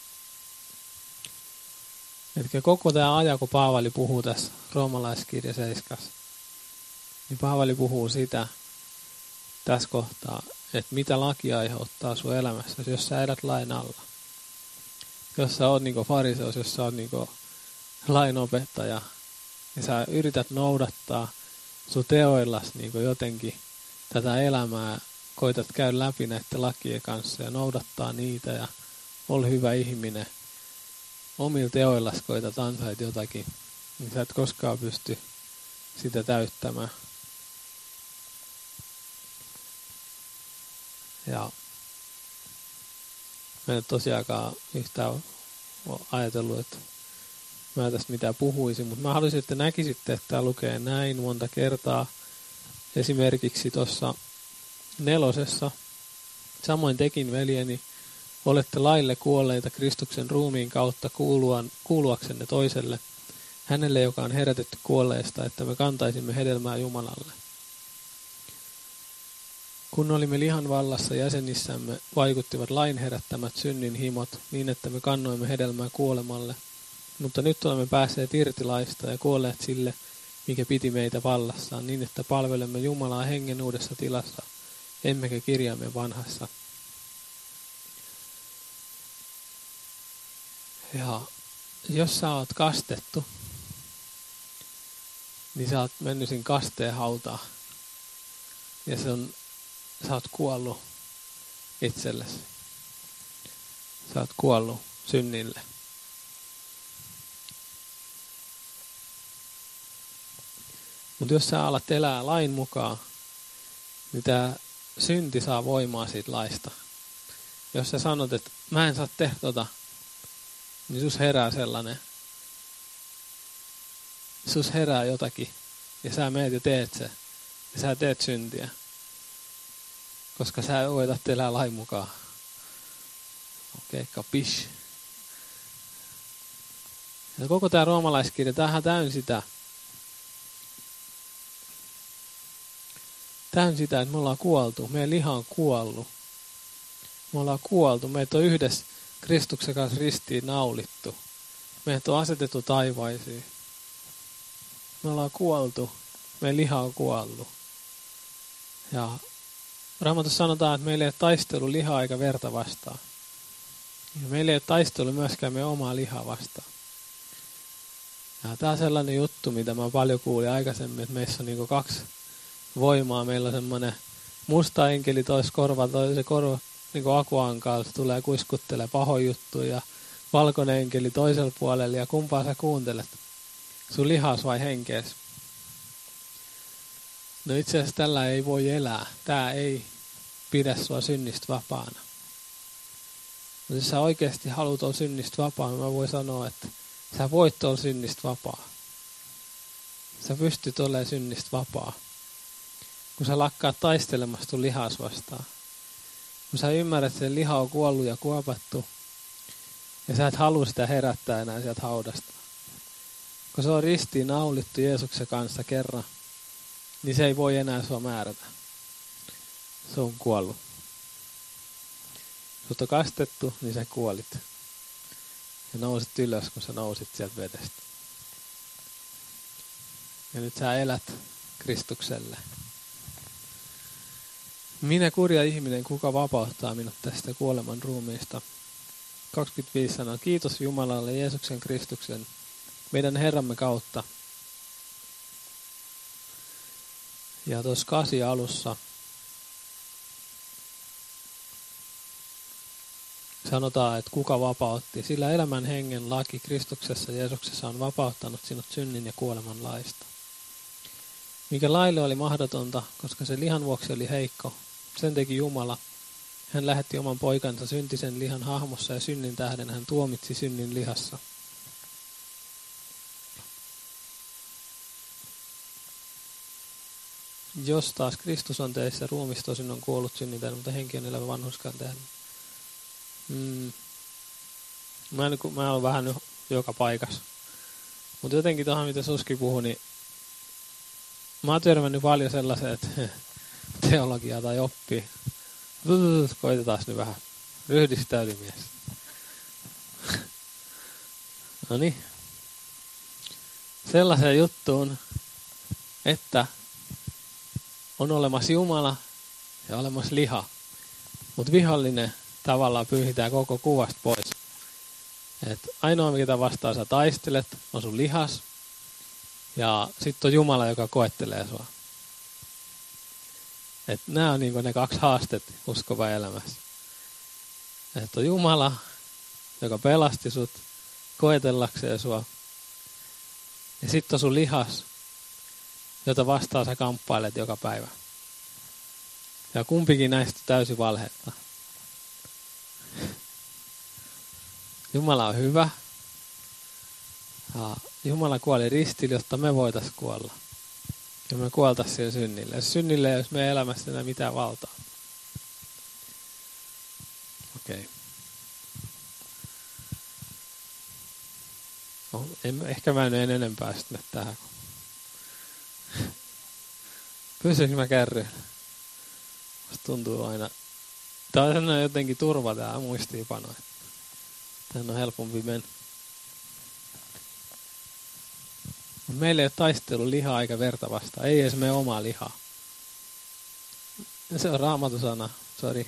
S2: Eli koko tämä ajan, kun Paavali puhuu tässä roomalaiskirja 7, niin Paavali puhuu sitä tässä kohtaa, että mitä laki aiheuttaa sun elämässä, jos sä elät lain alla. Jos sä oot niinku fariseus, jos sä oot niinku lainopettaja, ja sä yrität noudattaa sun teoillas niinku jotenkin tätä elämää, koitat käydä läpi näiden lakien kanssa ja noudattaa niitä ja ole hyvä ihminen. Omilla teoillas koitat ansaita jotakin, niin sä et koskaan pysty sitä täyttämään. Ja mä en tosiaankaan yhtään ajatellut, että mä tästä mitään puhuisin, mutta mä haluaisin, että näkisitte, että tämä lukee näin monta kertaa. Esimerkiksi tuossa 4. Samoin tekin, veljeni, olette laille kuolleita Kristuksen ruumiin kautta kuuluaksenne toiselle, hänelle, joka on herätetty kuolleista, että me kantaisimme hedelmää Jumalalle. Kun olimme lihan vallassa, jäsenissämme vaikuttivat lain herättämät synnin himot niin, että me kannoimme hedelmää kuolemalle. Mutta nyt olemme päässeet irti laista ja kuolleet sille, mikä piti meitä vallassaan, niin että palvelemme Jumalaa hengen uudessa tilassa, emmekä kirjaamme vanhassa. Ja jos sä oot kastettu, niin sä oot mennyt siinä kasteen hautaan. Ja sä oot kuollut itsellesi. Sä oot kuollut synnille. Mutta jos sä alat elää lain mukaan, niin tää synti saa voimaa siitä laista. Jos sä sanot, että mä en saa tehdä tota, niin sus herää sellainen sus herää jotakin ja sä meet ja teet se. Ja sä teet syntiä. Koska sä voitat elää lain mukaan. Okei, kapish. Ja koko tämä roomalaiskirja, tämähän täynnä sitä. Täynnä sitä, että me ollaan kuoltu. Meidän liha on kuollut. Me ollaan kuoltu. Meitä on yhdessä Kristuksen kanssa ristiin naulittu. Meitä on asetettu taivaisiin. Me ollaan kuoltu. Meidän liha on kuollut. Ja Raamatussa sanotaan, että meillä ei ole taistelu lihaa eikä verta vastaan. Ja meillä ei ole taistelu myöskään meidän omaa lihaa vastaan. Ja tämä on sellainen juttu, mitä mä paljon kuulin aikaisemmin, että meissä on niinku kaksi voimaa. Meillä on semmoinen musta enkeli toisen korva niinku akuankaalta tulee kuiskuttelee pahoja juttuja ja valkoinen enkeli toisella puolella ja kumpaa sä kuuntelet? Sun lihas vai henkees? No itse asiassa tällä ei voi elää. Tää ei pidä sua synnistä vapaana. Mutta jos sä oikeasti haluat olla synnistä vapaa, niin mä voin sanoa, että sä voit olla synnistä vapaa. Sä pystyt olemaan synnistä vapaa. Kun sä lakkaat taistelemasta sun lihas vastaan. Kun sä ymmärrät, että se liha on kuollut ja kuopattu. Ja sä et halua sitä herättää enää sieltä haudasta. Kun se on ristiin naulittu Jeesuksen kanssa kerran, niin se ei voi enää sua määrätä. Se on kuollut. Sut on kastettu, niin sä kuolit. Ja nousit ylös, kun sä nousit sieltä vedestä. Ja nyt sä elät Kristukselle. Minä kurja ihminen, kuka vapauttaa minut tästä kuoleman ruumiista. 25 sanoo, kiitos Jumalalle Jeesuksen Kristuksen, meidän Herramme kautta. Ja tuossa 8 alussa sanotaan, että kuka vapautti. Sillä elämän hengen laki Kristuksessa Jeesuksessa on vapauttanut sinut synnin ja kuoleman laista. Mikä laille oli mahdotonta, koska se lihan vuoksi oli heikko. Sen teki Jumala. Hän lähetti oman poikansa syntisen lihan hahmossa ja synnin tähden hän tuomitsi synnin lihassa. Jos taas Kristus on teissä, ruumis tosin on kuollut synnin, mutta henki on elävä vanhurskaan tähden. Mä oon vähän joka paikassa. Mutta jotenkin tuohon, mitä Suski puhui, niin mä oon törmännyt paljon sellaiseen, että teologiaa tai oppii. Koitetaan nyt vähän. Ryhdistäydy mies. Noniin. Sellaiseen juttuun, että on olemassa Jumala ja olemassa liha. Mutta vihollinen tavallaan pyyhitään koko kuvasta pois. Et ainoa, mitä vastaan sä taistelet, on sun lihas. Ja sitten on Jumala, joka koettelee sua. Nämä on niinku ne 2 haastetta uskova elämässä. Että on Jumala, joka pelasti sut koetellakseen sua. Ja sitten on sun lihas, jota vastaan sä kamppailet joka päivä. Ja kumpikin näistä on täysin valhetta. Jumala on hyvä. Ja Jumala kuoli ristille, jotta me voitaisiin kuolla. Ja me kuoltaisiin siihen synnille. Ja synnille ei olisi meidän elämässä enää mitään valtaa. Okei. Ehkä mä en enempää sitten tähän. Pysynkö mä kärryyn? Musta tuntuu aina. Tää on sellainen jotenkin turva tää muistiinpano. Tän on helpompi mennä. Meillä ei ole taistelu lihaa eikä verta vastaan. Ei edes meidän omaa lihaa. Se on raamatusana. Sori.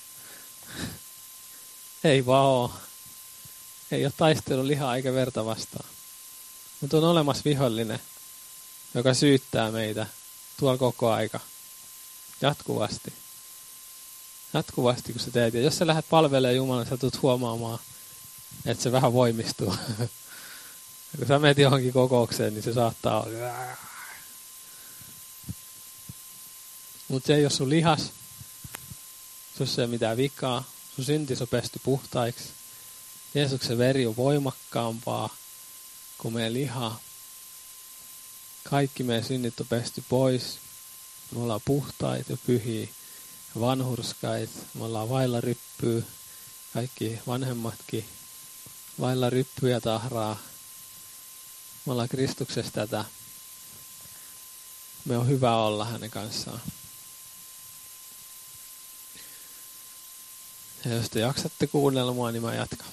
S2: Ei vaan oo. Ei ole taistelu lihaa eikä verta vastaan. Mutta on olemassa vihollinen, joka syyttää meitä tuolla koko aika. Jatkuvasti. Jatkuvasti kun sä teet. Ja jos sä lähdet palvelemaan Jumalan, sä tulet huomaamaan, että se vähän voimistuu. Ja kun sä menet johonkin kokoukseen, niin se saattaa olla. Mutta se ei ole sun lihas. Sussa ei ole mitään vikaa. Sun syntis on pesty puhtaiksi. Jeesuksen veri on voimakkaampaa kuin meidän lihaa. Kaikki meidän synnit on pesty pois. Me ollaan puhtaita ja pyhiä, vanhurskaita. Me ollaan vailla ryppyä. Kaikki vanhemmatkin vailla ryppyä ja tahraa. Me ollaan Kristuksessa tätä. Me on hyvä olla hänen kanssaan. Ja jos te jaksatte kuunnella mua, niin mä jatkan.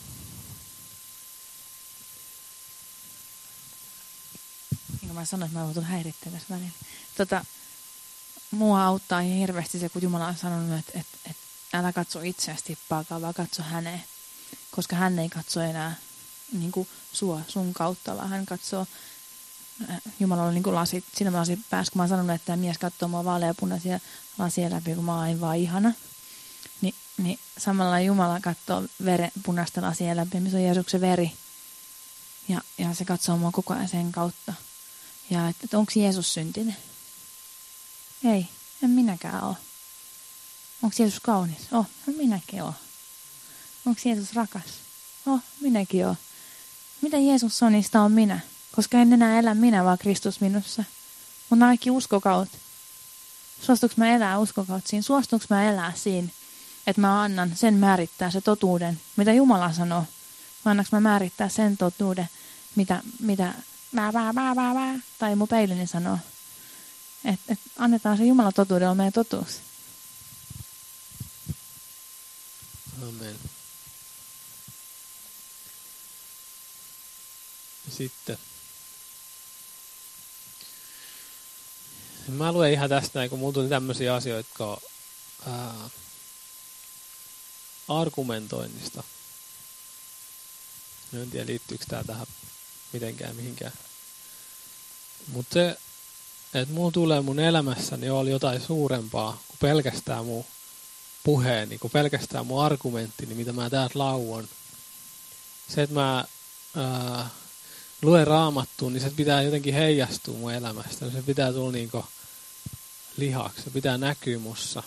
S1: Niin kuin mä sanoin, että mä voin häirittää tässä välillä. Mua auttaa hirveästi se, kun Jumala on sanonut, että älä katso itseäsi tippaakaan, vaan katso häneen. Koska hän ei katso enää niin kuin sun kautta, vaan hän katsoo, Jumala on niin kuin silmälasi päässä, kun mä oon sanonut, että tämä mies katsoo mua vaaleapunaisia lasia läpi, kun mä oon vaan ihana. Niin samalla Jumala katsoo punaista lasia läpi, missä on Jeesuksen veri. Ja se katsoo mua koko ajan sen kautta. Ja että onko Jeesus syntinen? Ei, en minäkään ole. Onko Jeesus kaunis? Minäkin olen. Onko Jeesus rakas? Minäkin olen. Mitä Jeesus on, niin sitä on minä. Koska en enää elä minä, vaan Kristus minussa. Mun kaikki uskokaut. Suostuuko mä elää uskokaut siinä? Suostuuko mä elää siinä, että mä annan sen määrittää se totuuden, mitä Jumala sanoo? Vai annanko mä määrittää sen totuuden, mitä tai mun peilini sanoo? Et annetaan se Jumala totuuden on meidän totuus.
S2: Amen. Sitten. Mä luen ihan tästä, kun mulla tuli tämmöisiä asioita, jotka on argumentoinnista. En tiedä, liittyykö tää tähän mitenkään mihinkään. Mutta se, että mulla tulee mun elämässäni oli jotain suurempaa kuin pelkästään mun puheeni, kuin pelkästään mun argumenttini, mitä mä täältä lauon. Se, että mä luen Raamattuun, niin se pitää jotenkin heijastua mun elämästä. Se pitää tulla niinku lihaksi, se pitää näkyä mussa.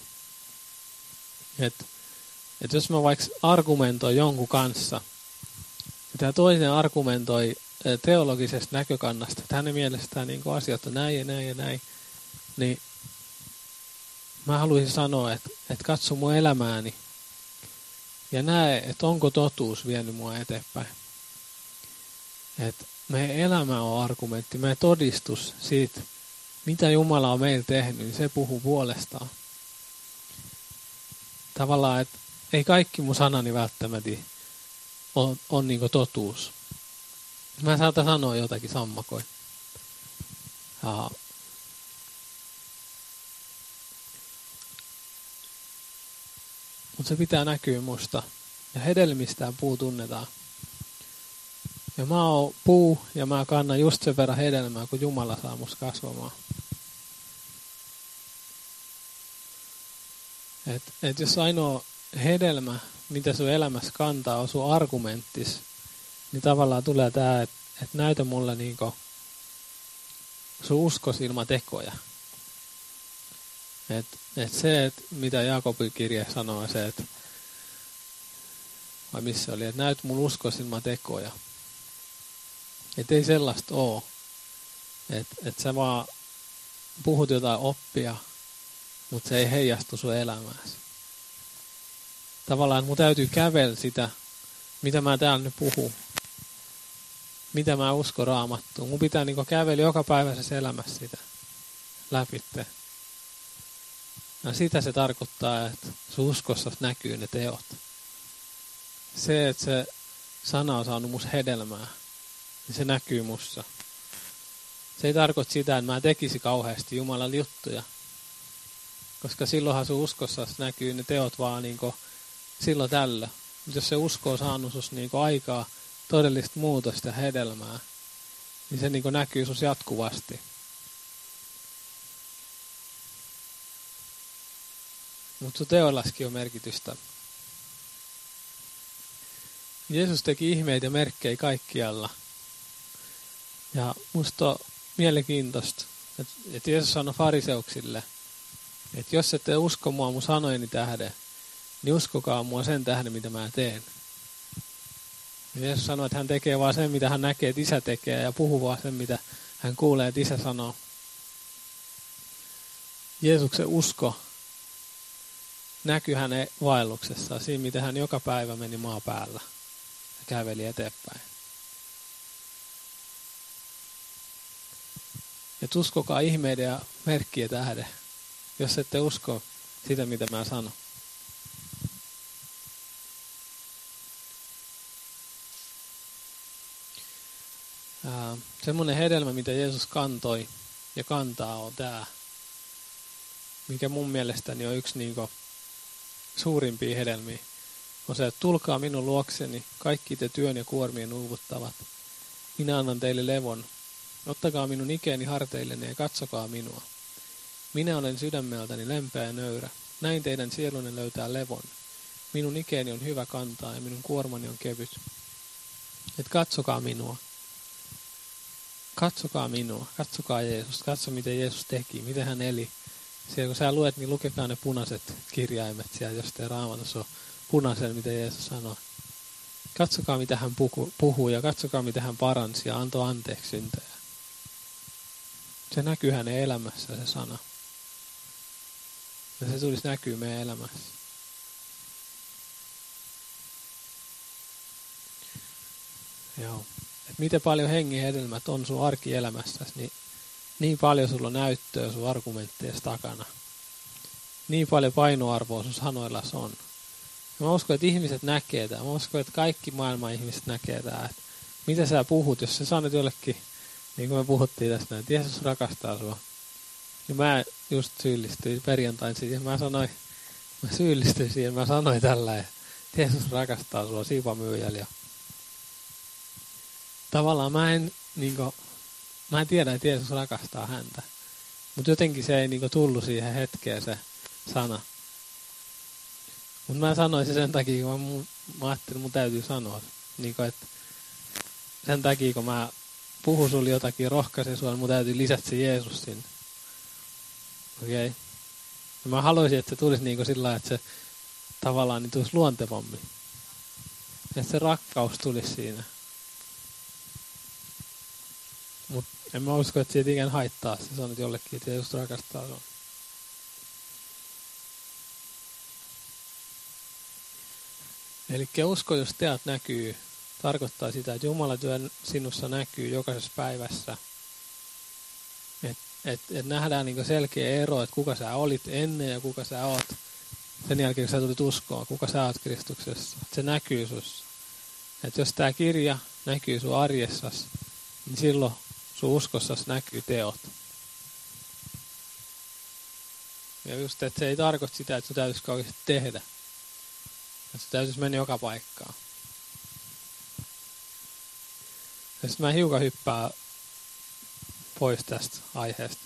S2: Et jos mä vaikka argumentoin jonkun kanssa, ja tämä toinen argumentoi teologisesta näkökannasta, että hänen mielestään niin asiat on näin ja näin ja näin, niin mä haluaisin sanoa, että katso mun elämääni ja näe, että onko totuus vienyt mua eteenpäin. Että meidän elämä on argumentti, meidän todistus siitä, mitä Jumala on meillä tehnyt, niin se puhuu puolestaan. Tavallaan, että ei kaikki mun sanani välttämättä on niin kuin totuus. Mä saatan sanoa jotakin sammakoin. Mutta se pitää näkyä musta. Ja hedelmistään puu tunnetaan. Ja mä oon puu ja mä kannan just sen verran hedelmää, kun Jumala saa musta kasvamaan. Et jos ainoa hedelmä, mitä sun elämässä kantaa, on sun argumenttis, niin tavallaan tulee tää, että näytä mulle niinku sun uskos ilman tekoja. Et se, mitä Jaakobin kirje sanoo, se, että vai missä oli, että näyt mun uskos ilman tekoja. Että ei sellaista oo. Että sä vaan puhut jotain oppia, mutta se ei heijastu sun elämääsi. Tavallaan, että mun täytyy kävellä sitä, mitä mä täällä nyt puhun. Mitä mä uskon Raamattuun. Mun pitää niinku kävellä joka päiväisessä elämässä sitä läpitte. Ja sitä se tarkoittaa, että sun uskossa näkyy ne teot. Se, että se sana on saanut musta hedelmää, niin se näkyy mussa. Se ei tarkoita sitä, että mä tekisin kauheasti Jumalan juttuja. Koska silloinhan sun uskossa näkyy ne teot vaan niinku silloin tällä. Mutta jos se usko on saanut sus niinku aikaa todellista muutosta ja hedelmää, niin se niinku näkyy sus jatkuvasti. Mutta sun teollaskin on merkitystä. Jeesus teki ihmeitä ja merkkejä kaikkialla. Ja musta on mielenkiintoista, että Jeesus sanoi fariseuksille, että jos ette usko mua mun sanojeni tähden, niin uskokaa mua sen tähden, mitä mä teen. Ja Jeesus sanoi, että hän tekee vaan sen, mitä hän näkee, että isä tekee, ja puhuu vaan sen, mitä hän kuulee, että isä sanoo. Jeesuksen usko näkyi hänen vaelluksessaan, siinä miten hän joka päivä meni maa päällä ja käveli eteenpäin. Et uskokaa ihmeiden ja merkkien tähden, jos ette usko sitä, mitä mä sanon. Semmoinen hedelmä, mitä Jeesus kantoi ja kantaa, on tämä, mikä mun mielestäni on yksi niinku suurimpia hedelmiä. On se, että tulkaa minun luokseni, kaikki te työn ja kuormien uuvuttavat. Minä annan teille levon. Ottakaa minun ikeeni harteilleni ja katsokaa minua. Minä olen sydämeltäni lempeä ja nöyrä. Näin teidän sielunne löytää levon. Minun ikeeni on hyvä kantaa ja minun kuormani on kevyt. Et katsokaa minua. Katsokaa minua. Katsokaa Jeesus. Katso, miten Jeesus teki. Miten hän eli. Siellä kun sä luet, niin lukekaa ne punaiset kirjaimet siellä, jos te Raamatussa on punaisen, mitä Jeesus sanoi. Katsokaa, mitä hän puhuu ja katsokaa, mitä hän paransi ja antoi anteeksi syntejä. Se näkyy hänen elämässä, se sana. Ja se tulisi näkyä meidän elämässä. Joo. Et miten paljon hengen hedelmät on sun arkielämässäsi, niin paljon sulla on näyttöä sun argumentteja takana. Niin paljon painoarvoa sun sanoillas on. Ja mä uskon, että ihmiset näkee tämän. Mä uskon, että kaikki maailman ihmiset näkee tämän. Että mitä sä puhut, jos sä sanot jollekin, niin kuin me puhuttiin tästä, että Jeesus rakastaa sua. Ja mä just syyllistyin perjantain siihen. Mä syyllistyin siihen. Mä sanoin tällä, että Jeesus rakastaa sua siipamyyjällä. Tavallaan mä en tiedä, että Jeesus rakastaa häntä. Mutta jotenkin se ei tullut siihen hetkeen se sana. Mutta mä sanoin se sen takia, kun mä ajattelin, että mun täytyy sanoa. Että sen takia, kun mä puhun sulle jotakin, rohkaisen sua, niin mun täytyy lisätä se Jeesus sinne. Okei. Okay. Ja mä haluaisin, että se tulisi sillä lailla, että se tavallaan niin tulisi luontevammin. Että se rakkaus tulisi siinä. Mutta en mä usko, että siitä ikään haittaa. Se sanot jollekin, että Jeesus rakastaa sinua. Elikkä usko, jos teot näkyy, tarkoittaa sitä, että Jumalan työ sinussa näkyy jokaisessa päivässä. Että nähdään selkeä ero, että kuka sä olit ennen ja kuka sä oot sen jälkeen, kun sä tulit uskoon, kuka sä oot Kristuksessa. Että se näkyy sussa. Että jos tää kirja näkyy sun arjessasi, niin silloin sun uskossasi näkyy teot. Ja just, että se ei tarkoita sitä, että sun täytyisi oikeasti tehdä. Että sun täytyisi mennä joka paikkaan. Ja sitten mä hiukan hyppään pois tästä aiheesta.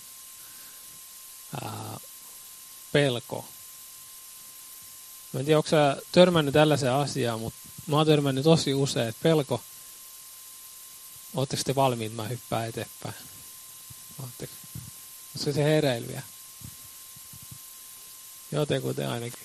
S2: Pelko. Mä en tiedä, onko sä törmännyt tällaiseen asiaan, mutta mä oon törmännyt tosi usein, että pelko. Ootteko te valmiit? Mä hyppään eteenpäin. Ootteko? Onko se hereilyä? Jotenkin te ainakin.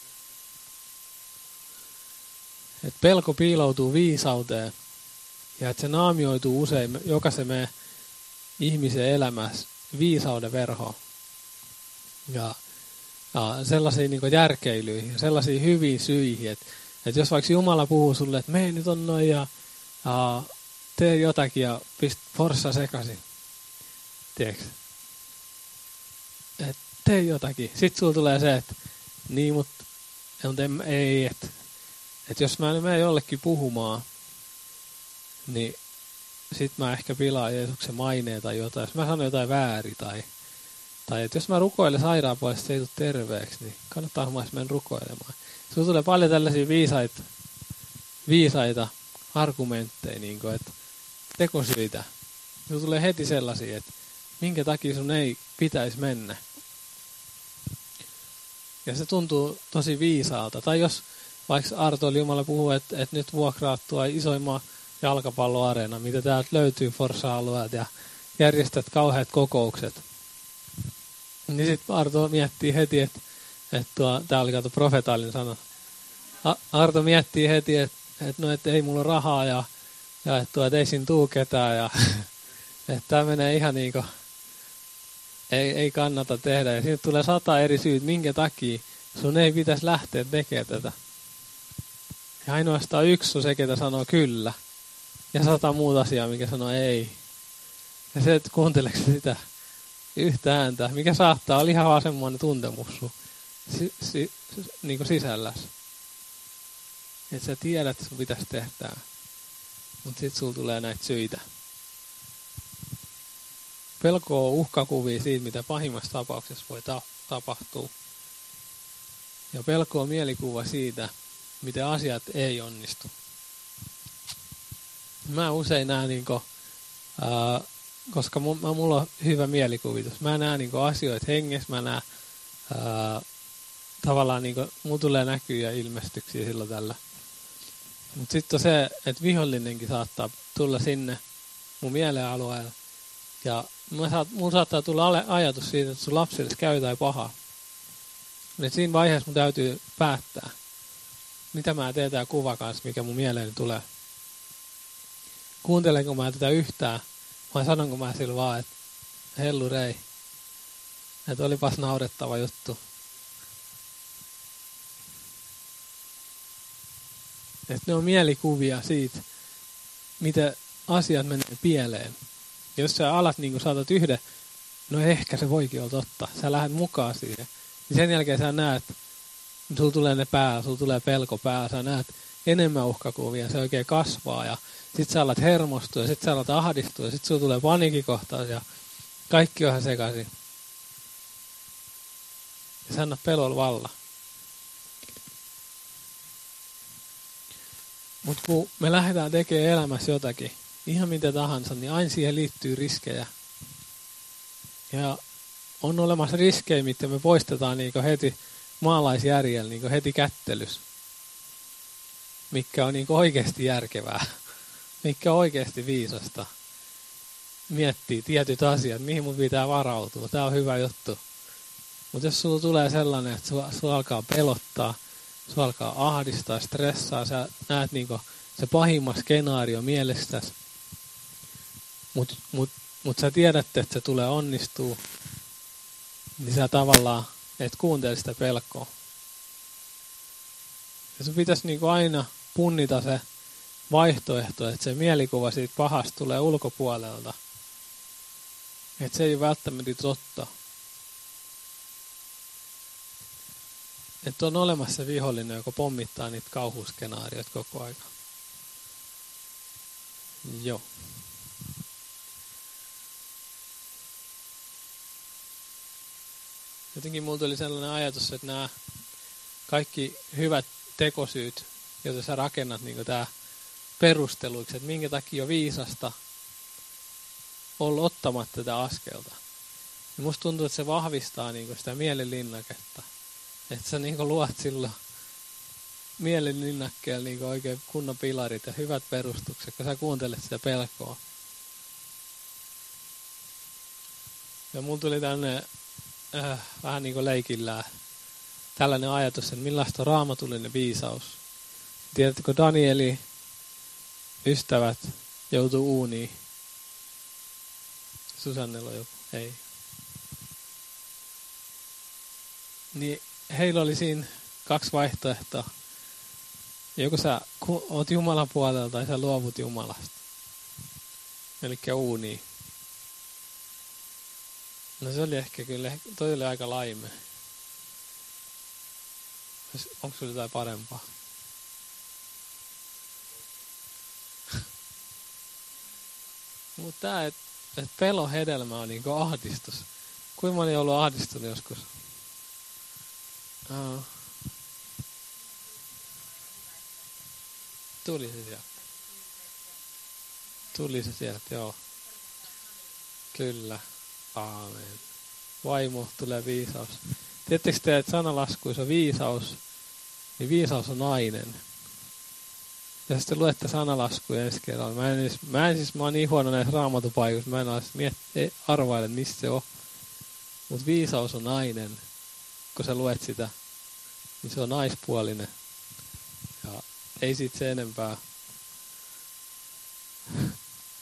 S2: Et pelko piiloutuu viisauteen ja että se naamioituu usein jokaisen meidän ihmisen elämässä viisauden verhoon. Ja sellaisiin järkeilyihin ja sellaisiin hyviin syihin, että jos vaikka Jumala puhuu sulle, että mene nyt on noin ja tee jotakin ja forssaa sekaisin. Tiedätkö? Et tee jotakin. Sitten sulla tulee se, että niin, mutta ei, että jos mä menen jollekin puhumaan, niin sit mä ehkä pilaan Jeesuksen maineen tai jotain. Jos mä sanon jotain väärin tai että jos mä rukoilen sairaan puolesta, se ei tule terveeksi, niin kannattaa mä mennä rukoilemaan. Sulla tulee paljon tällaisia viisaita argumentteja, niin kuin, että tekosyitä. Sulla tulee heti sellaisia, että minkä takia sun ei pitäisi mennä. Ja se tuntuu tosi viisaalta. Tai jos vaikka Arto Jumala puhuu, että nyt vuokraat tuo isoimman jalkapalloareena, mitä täältä löytyy Forssa-alueet ja järjestät kauheat kokoukset. Niin sitten Arto miettii heti, että tää oli kato profetaalinen sana. Arto miettii heti, että ei mulla rahaa ja että ei siinä tuu ketään että tämä menee ihan niin kuin, ei kannata tehdä. Ja siitä tulee 100 eri syyt, minkä takia sun ei pitäisi lähteä tekemään tätä. Ja ainoastaan yksi on se, ketä sanoo kyllä. Ja 100 muuta asiaa, mikä sanoo ei. Ja se, että kuunteleeko sitä yhtä ääntä, mikä saattaa olla ihan vaan semmoinen tuntemus sun niin kuin sisälläsi. Että sä tiedät, että sun pitäisi tehdä. Mutta sit sulla tulee näitä syitä. Pelko on uhkakuvia siitä, mitä pahimmassa tapauksessa voi tapahtua. Ja pelko on mielikuva siitä, miten asiat ei onnistu. Mä usein näen, koska mulla on hyvä mielikuvitus. Mä näen asioita hengessä, mä näen tavallaan, mulla tulee näkyjä ilmestyksiä silloin tällä. Mutta sitten on se, että vihollinenkin saattaa tulla sinne mun mielenalueelle. Ja mulla saattaa tulla ajatus siitä, että sun lapsille käy jotain pahaa. Ja siinä vaiheessa mun täytyy päättää, mitä mä teen tää kuva kanssa, mikä mun mieleeni tulee. Kuuntelenko mä tätä yhtään, vai sanonko mä sillä vaan, että hellurei, että olipas naurettava juttu. Että ne on mielikuvia siitä, miten asiat menee pieleen. Ja jos sä alat saatat yhden, no ehkä se voikin olla totta. Sä lähdet mukaan siihen. Niin sen jälkeen sä näet, sulla tulee ne päällä, sulla tulee pelko päällä. Sä näet enemmän uhkakuvia, se oikein kasvaa. Ja sit sä alat hermostua ja sit sä alat ahdistua. Ja sit sulla tulee paniikkikohtaus ja kaikki on ihan sekaisin. Ja sä annat pelolla valla. Mutta kun me lähdetään tekemään elämässä jotakin, ihan mitä tahansa, niin aina siihen liittyy riskejä. Ja on olemassa riskejä, mitä me poistetaan heti maalaisjärjellä, heti kättelys. Mikä on oikeasti järkevää. Mikä on oikeasti viisasta. Miettii tietyt asiat, mihin mun pitää varautua. Tää on hyvä juttu. Mutta jos sulla tulee sellainen, että sulla alkaa pelottaa, sulla alkaa ahdistaa, stressaa, sä näet se pahimman skenaario mielestäsi, mut sä tiedät, että se tulee onnistuu, niin sä tavallaan et kuuntele sitä pelkoa. Ja sun pitäisi aina punnita se vaihtoehto, että se mielikuva siitä pahasta tulee ulkopuolelta. Että se ei välttämättä totta. Että on olemassa se vihollinen, joka pommittaa niitä kauhuskenaarioita koko ajan. Joo. Jotenkin mulla tuli sellainen ajatus, että nämä kaikki hyvät tekosyyt, joita sä rakennat, niin kuin tämä perusteluiksi, että minkä takia on viisasta olla ottamatta tätä askelta. Ja musta tuntuu, että se vahvistaa sitä mielenlinnaketta. Että sä luot silloin mielenlinnakkeella oikein kunnon pilarit ja hyvät perustukset, kun sä kuuntelet sitä pelkoa. Ja mulla tuli tämmönen vähän leikillään tällainen ajatus, että millaista on raamatullinen viisaus. Tiedätkö, Danieli ystävät joutuu uuniin. Susannella on joku, ei. Niin heillä oli siinä 2 vaihtoehtoa. Joko sä oot Jumalan puolella tai sä luovut Jumalasta. Elikkä uuniin. No se oli ehkä kyllä, toi oli aika laime. Onko sulla jotain parempaa? Mutta tää, että pelon hedelmä on ahdistus. Kuinka moni on ollut ahdistunut joskus? Tuli se sieltä, joo. Kyllä. Aamen. Vaimo tulee viisaus. Tiedättekö te, että sanalaskuissa on viisaus, niin viisaus on nainen. Ja sitten luette sanalaskuja ensi kerralla. Mä oon niin huono näissä raamatupaikoissa, mä en arvaile, mistä se on. Mutta viisaus on nainen. Kun sä luet sitä, niin se on naispuolinen. Ja ei siitä se enempää.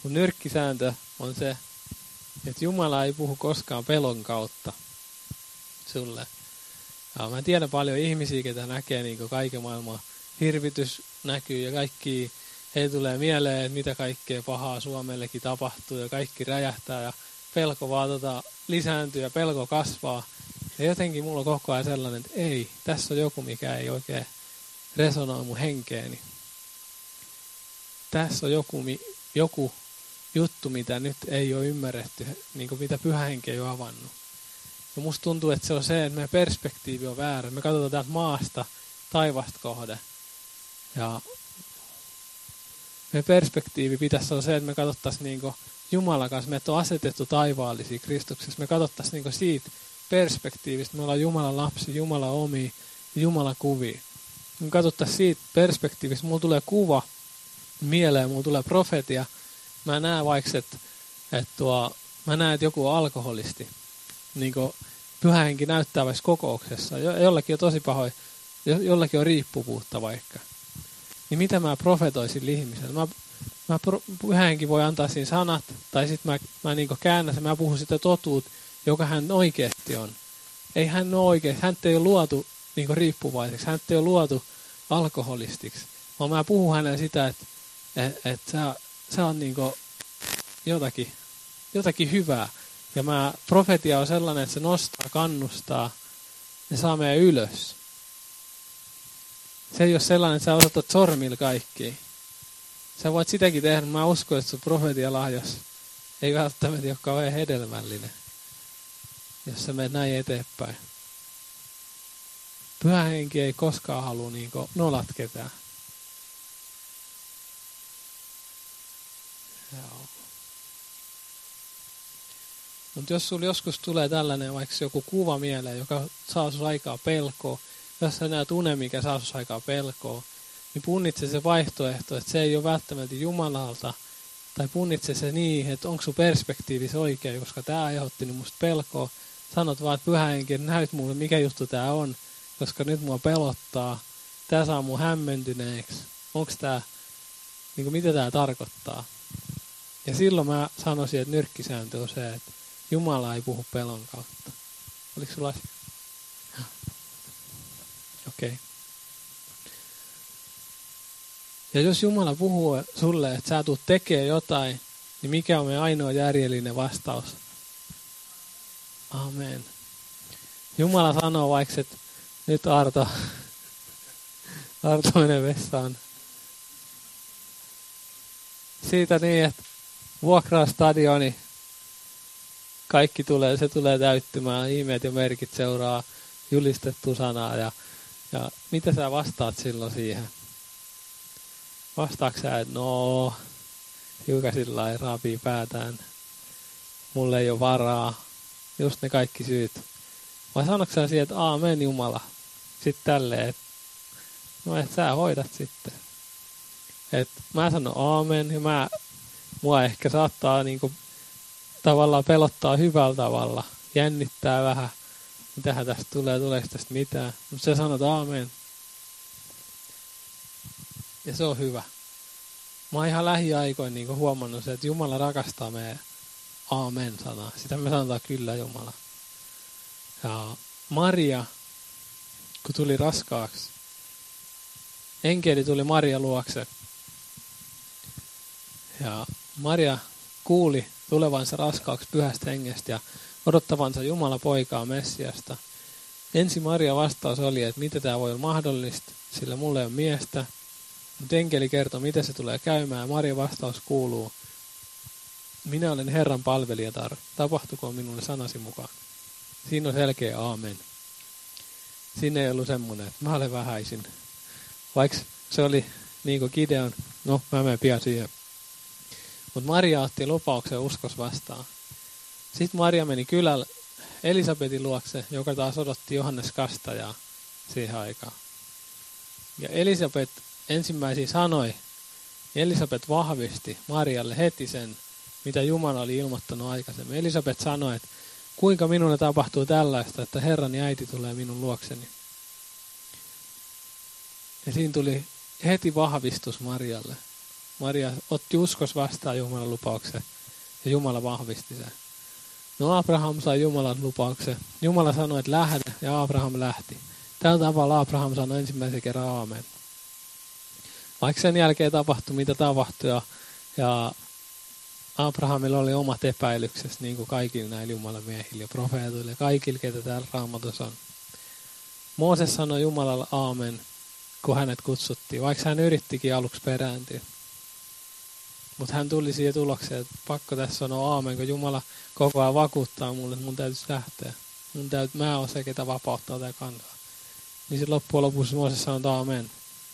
S2: Mun nyrkkisääntö on se, että Jumala ei puhu koskaan pelon kautta sulle. Ja mä tiedän paljon ihmisiä, ketä näkee niin kaiken maailman hirvitys näkyy ja kaikki, heille tulee mieleen, että mitä kaikkea pahaa Suomellekin tapahtuu ja kaikki räjähtää ja pelko vaan lisääntyy ja pelko kasvaa. Ja jotenkin mulla on koko ajan sellainen, että ei, tässä on joku, mikä ei oikein resonoi mun henkeeni. Tässä on joku juttu, mitä nyt ei ole ymmärretty, niin kuin mitä Pyhä Henki ei ole avannut. Ja musta tuntuu, että se on se, että meidän perspektiivi on väärä. Me katsotaan täältä maasta, taivasta kohde. Ja meidän perspektiivi pitäisi olla se, että me katsottaisiin niin kuin Jumalan kanssa. Meidät on asetettu taivaallisia Kristuksessa. Me katsottaisiin niin kuin siitä perspektiivistä. Me ollaan Jumalan lapsi, Jumalan omi, Jumalan kuvia. Me katsottaisiin siitä perspektiivistä. Mulla tulee kuva mieleen, mulla tulee profetia. Mä näen vaikka, mä näen, että joku on alkoholisti. Niin kuin Pyhä Henki näyttää vaikka kokouksessa. Jollakin on tosi pahoin, jollakin on riippuvuutta vaikka. Niin mitä mä profetoisin ihmiselle? Pyhä Henki voi antaa siinä sanat, tai sitten mä niin kuin käännän sen, mä puhun sitä totuutta, joka hän oikeasti on. Ei hän ole oikeasti, hän ei ole luotu niin kuin riippuvaiseksi, hän ei ole luotu alkoholistiksi. Vaan mä puhun hänelle sitä, että sä on niin kuin jotakin hyvää. Ja profetia on sellainen, että se nostaa, kannustaa ja saa meidän ylös. Se ei ole sellainen, että sä osoitat sormilla kaikkiin. Sä voit sitäkin tehdä, mä uskon, että sun profetialahjos ei välttämättä ole kauhean hedelmällinen, jos sä menet näin eteenpäin. Pyhä Henki ei koskaan halua niin nolat ketään. Joo. Mutta jos sulla joskus tulee tällainen vaikka joku kuva mieleen, joka saa sus aikaa pelkoa, jos sä näet unen, mikä saa sus aikaa pelkoa, niin punnitse se vaihtoehto, että se ei ole välttämättä Jumalalta, tai punnitse se niin, että onko sun perspektiivis oikein, koska tämä aiheutti niin musta pelkoa. Sanot vaan, että Pyhä Henki, näyt mulle, mikä juttu tämä on, koska nyt mua pelottaa, tämä saa mun hämmentyneeksi, onko tämä, niin mitä tämä tarkoittaa. Ja silloin mä sanoisin, että nyrkkisääntö on se, että Jumala ei puhu pelon kautta. Oliko sulla asia? Okei. Ja jos Jumala puhuu sulle, että sä tulet tekemään jotain, niin mikä on meidän ainoa järjellinen vastaus? Amen. Jumala sanoo vaikka, että nyt Arto menee vessaan. Siitä niin, että vuokraa stadioni. Kaikki se tulee täyttymään, ihmeet ja merkit seuraa julistettu sanaa. Ja mitä sä vastaat silloin siihen? Vastaatko sä, että no, hiukan sillä lailla raapii päätään, mulle ei ole varaa, just ne kaikki syyt. Vai sanotko sä siihen, että aamen Jumala, sitten tälleen, että no et sä hoidat sitten. Että mä sanon aamen ja mua ehkä saattaa niinku tavallaan pelottaa hyvällä tavalla, jännittää vähän, mitähän tästä tuleeko tästä mitään. Mutta sä sanot aamen. Ja se on hyvä. Mä oon ihan lähiaikoin niin huomannut se, että Jumala rakastaa meidän aamen-sanaa. Sitä me sanotaan kyllä Jumala. Ja Maria, kun tuli raskaaksi, enkeli tuli Maria luokse. Ja Maria kuuli tulevansa raskaaksi Pyhästä Hengestä ja odottavansa Jumala poikaa Messiasta. Ensin Maria vastaus oli, että mitä tämä voi olla mahdollista, sillä mulla ei ole miestä. Mutta enkeli kertoo, miten se tulee käymään. Maria vastaus kuuluu, minä olen Herran palvelijatar, tapahtukoon minulle sanasi mukaan. Siinä on selkeä aamen. Siinä ei ollut semmoinen, että mä olen vähäisin. Vaikka se oli niin kuin Gideon, no mä menen pian siihen. Mutta Maria otti lupauksen uskos vastaan. Sitten Maria meni kylällä Elisabetin luokse, joka taas odotti Johannes Kastajaa siihen aikaan. Ja Elisabet ensimmäisiä sanoi, Elisabet vahvisti Marialle heti sen, mitä Jumala oli ilmoittanut aikaisemmin. Elisabet sanoi, että kuinka minulle tapahtuu tällaista, että Herrani äiti tulee minun luokseni. Ja siinä tuli heti vahvistus Marialle. Maria otti uskos vastaan Jumalan lupauksen ja Jumala vahvisti sen. No Abraham sai Jumalan lupauksen. Jumala sanoi, että lähde ja Abraham lähti. Tällä tavalla Abraham sanoi ensimmäisen kerran aamen. Vaikka sen jälkeen tapahtui mitä tapahtui ja Abrahamilla oli omat epäilykset, niin kuin kaikilla näillä Jumalan miehillä ja profeetoilla ja kaikilla, ketä täällä Raamatussa on. Mooses sanoi Jumalalle aamen, kun hänet kutsuttiin, vaikka hän yrittikin aluksi perääntyä. Mutta hän tuli siihen tulokseen, että pakko tässä sanoa aamen, kun Jumala koko ajan vakuuttaa mulle, että mun täytyisi lähteä. Mä oon se, ketä vapauttaa tätä kansaa. Niin sitten loppujen lopuksi Mooses sanoi aamen.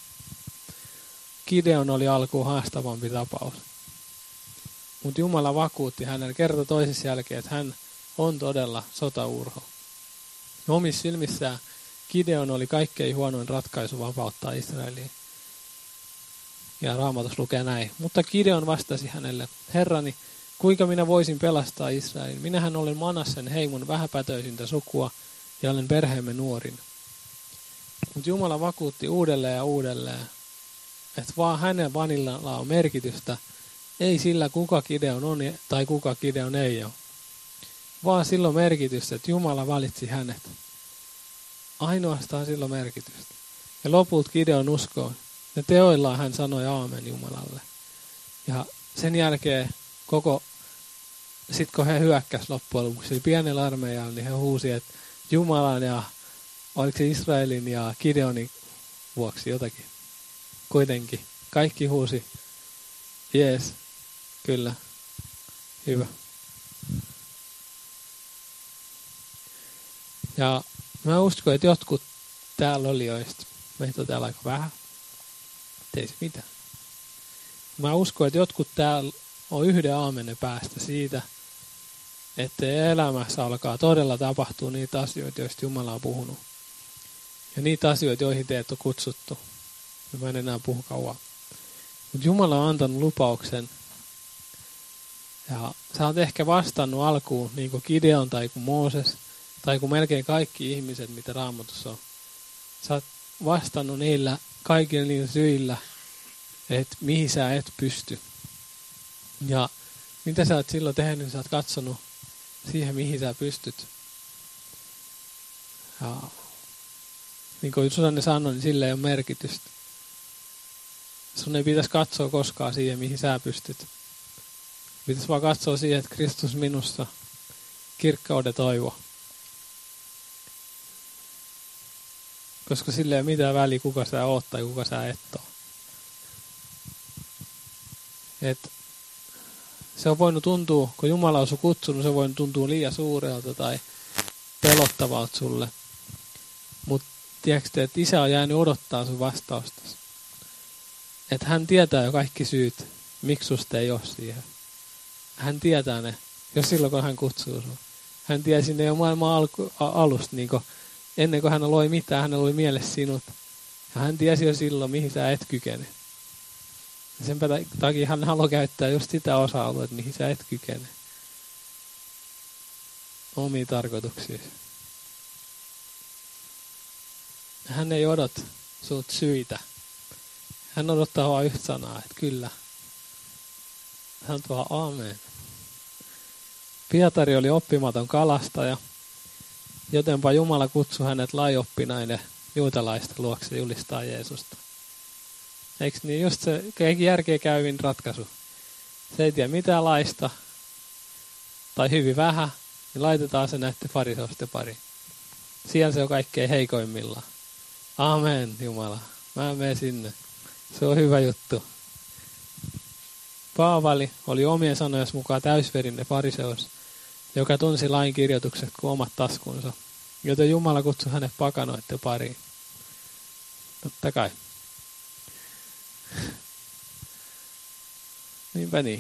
S2: Gideon oli alkuun haastavampi tapaus. Mutta Jumala vakuutti hänelle kerta toisessa jälkeen, että hän on todella sotaurho. Omissa silmissään Gideon oli kaikkein huonoin ratkaisu vapauttaa Israeliin. Ja Raamatus lukee näin. Mutta Gideon vastasi hänelle, Herrani, kuinka minä voisin pelastaa Israelin? Minähän olen Manassen heimon vähäpätöisintä sukua ja olen perheemme nuorin. Mutta Jumala vakuutti uudelleen ja uudelleen, että vaan hänen vanilla on merkitystä, ei sillä kuka Gideon on tai kuka Gideon ei ole. Vaan silloin merkitystä, että Jumala valitsi hänet. Ainoastaan silloin merkitystä. Ja lopulta Gideon uskoo. Ja teoillaan hän sanoi aamen Jumalalle. Ja sen jälkeen sitten kun he hyökkäsivät loppujen lopuksi pienellä armeijalla, niin he huusi, että Jumalan ja oliko se Israelin ja Gideonin vuoksi jotakin. Kuitenkin kaikki huusi, jees, kyllä, hyvä. Ja mä uskon, että jotkut täällä olijoista, meitä on täällä aika vähän, ei se mitään. Mä uskon, että jotkut täällä on yhden aamenen päästä siitä, että elämässä alkaa todella tapahtua niitä asioita, joista Jumala on puhunut. Ja niitä asioita, joihin teet on kutsuttu. Mä en enää puhu kauan. Mutta Jumala on antanut lupauksen. Ja sä oot ehkä vastannut alkuun, niin kuin Gideon tai kuin Mooses, tai kuin melkein kaikki ihmiset, mitä Raamatussa on. Sä oot vastannut niillä kaikilla niillä syillä, että mihin sä et pysty. Ja mitä sä oot silloin tehnyt, sä oot katsonut siihen, mihin sä pystyt. Ja niin kuin Susanne sanoi, niin sillä ei ole merkitystä. Sun ei pitäisi katsoa koskaan siihen, mihin sä pystyt. Pitäisi vaan katsoa siihen, että Kristus minussa, kirkkauden toivo. Koska sillä ei ole mitään väliä, kuka sä oot tai kuka sä et ole. Et se on voinut tuntua, kun Jumala on sun kutsunut, se on voinut tuntua liian suurelta tai pelottavalta sulle. Mutta tiedätkö, että Isä on jäänyt odottaa sun vastausta. Että hän tietää jo kaikki syyt, miksi susta ei ole siihen. Hän tietää ne, jos silloin kun hän kutsuu sun. Hän tiesi ne jo maailman alusta, niin ennen kuin hän loi mitään, hän oli mielessä sinut. Ja hän tiesi jo silloin, mihin sä et kykene. Ja sen takia hän haluaa käyttää just sitä osa-aluetta, mihin sä et kykene. Omia tarkoituksia. Hän ei odota sut syitä. Hän odottaa vaan yhtä sanaa, että kyllä. Hän tuo aamen. Pietari oli oppimaton kalastaja, jotenpa Jumala kutsui hänet laioppinainen juutalaisten luokse julistaa Jeesusta. Eikö niin? Just se järkeä käyvin ratkaisu. Se ei tiedä mitään laista, tai hyvin vähän, niin laitetaan se näiden fariseusten pariin. Siellä se on kaikkein heikoimmillaan. Amen, Jumala. Mä menen sinne. Se on hyvä juttu. Paavali oli omien sanojensa mukaan täysverinen fariseus, joka tunsi lain kirjoitukset kuin omat taskunsa, joten Jumala kutsui hänet pakanoiden pariin. Totta kai. Niinpä niin.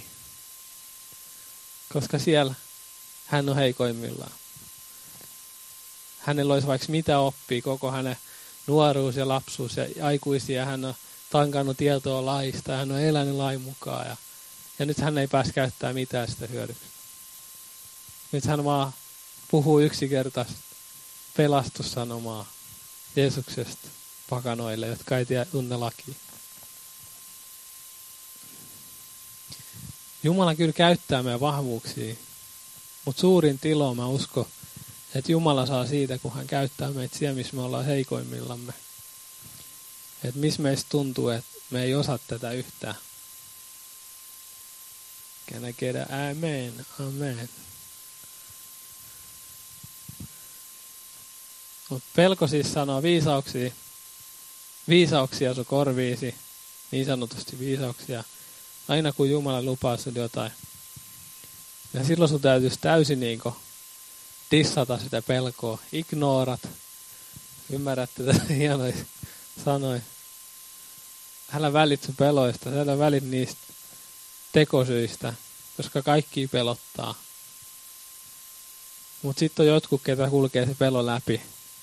S2: Koska siellä hän on heikoimmillaan. Hänellä olisi vaikka mitä oppia, koko hänen nuoruus ja lapsuus ja aikuisia. Hän on tankannut tietoa laista ja hän on elänyt lain mukaan. Ja nyt hän ei pääse käyttämään mitään sitä hyödyksi. Nyt hän vaan puhuu yksinkertaisesti pelastussanomaa Jeesuksesta pakanoille, jotka ei tunne lakia. Jumala kyllä käyttää meidän vahvuuksia, mutta suurin ilo mä uskon, että Jumala saa siitä, kun hän käyttää meitä siellä, missä me ollaan heikoimmillamme. Että missä meistä tuntuu, että me ei osaa tätä yhtään. Can I get a amen? Amen. Mutta pelko siis sanoo viisauksia sun korviisi, niin sanotusti viisauksia, aina kun Jumala lupaa sinulle jotain. Ja silloin sun täytyisi täysin dissata sitä pelkoa, ignorat, ymmärrät tätä hienoja sanoja. Älä välit sun peloista, älä välit niistä tekosyistä, koska kaikki pelottaa. Mutta sitten on jotkut, ketä kulkee se pelo läpi.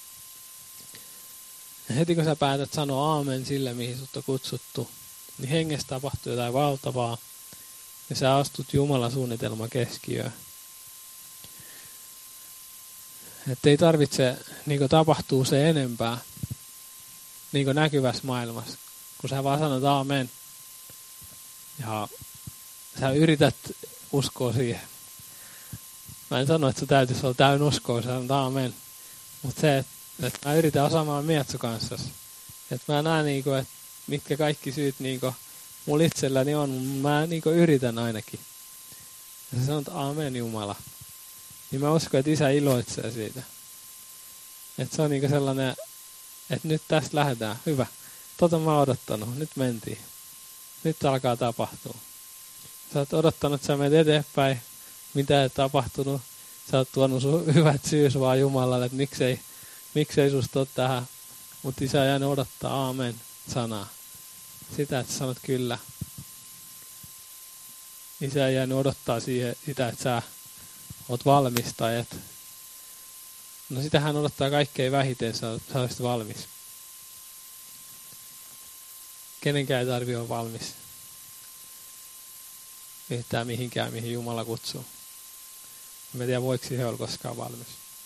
S2: Ja heti kun sä päätät sanoa aamen sille, mihin sut on kutsuttu, niin hengessä tapahtuu jotain valtavaa. Ja sä astut Jumalan suunnitelman keskiöön. Että ei tarvitse tapahtuu se enempää näkyvässä maailmassa, kun sä vaan sanot aamen. Ja sä yrität uskoa siihen. Mä en sano, että sä täytyisi olla täynnä uskoa, sä sanot aamen. Mutta se, että mä yritän osaamaan mietsu kanssa. Että mä näen, että mitkä kaikki syyt mulla itselläni on, mä yritän ainakin. Ja sä sanot aamen Jumala. Niin mä uskon, että Isä iloitsee siitä. Että se on sellainen, että nyt tästä lähdetään. Hyvä. Mä oon odottanut. Nyt mentiin. Nyt alkaa tapahtua. Sä oot odottanut, että sä menet eteenpäin. Mitä ei tapahtunut. Sä oot tuonut sun hyvät syys vaan Jumalalle, että miksei susta ole tähän. Mutta Isä jäänyt odottaa aamen sanaa. Sitä, että sanot kyllä. Isä ei jäänyt odottaa sitä, että sä oot valmis tai et. No sitä hän odottaa kaikkein vähiten, sä olisit valmis. Kenenkään ei tarvitse olla valmis. Yhtään mihinkään, mihin Jumala kutsuu. En tiedä, voiko siihen olla koskaan valmis.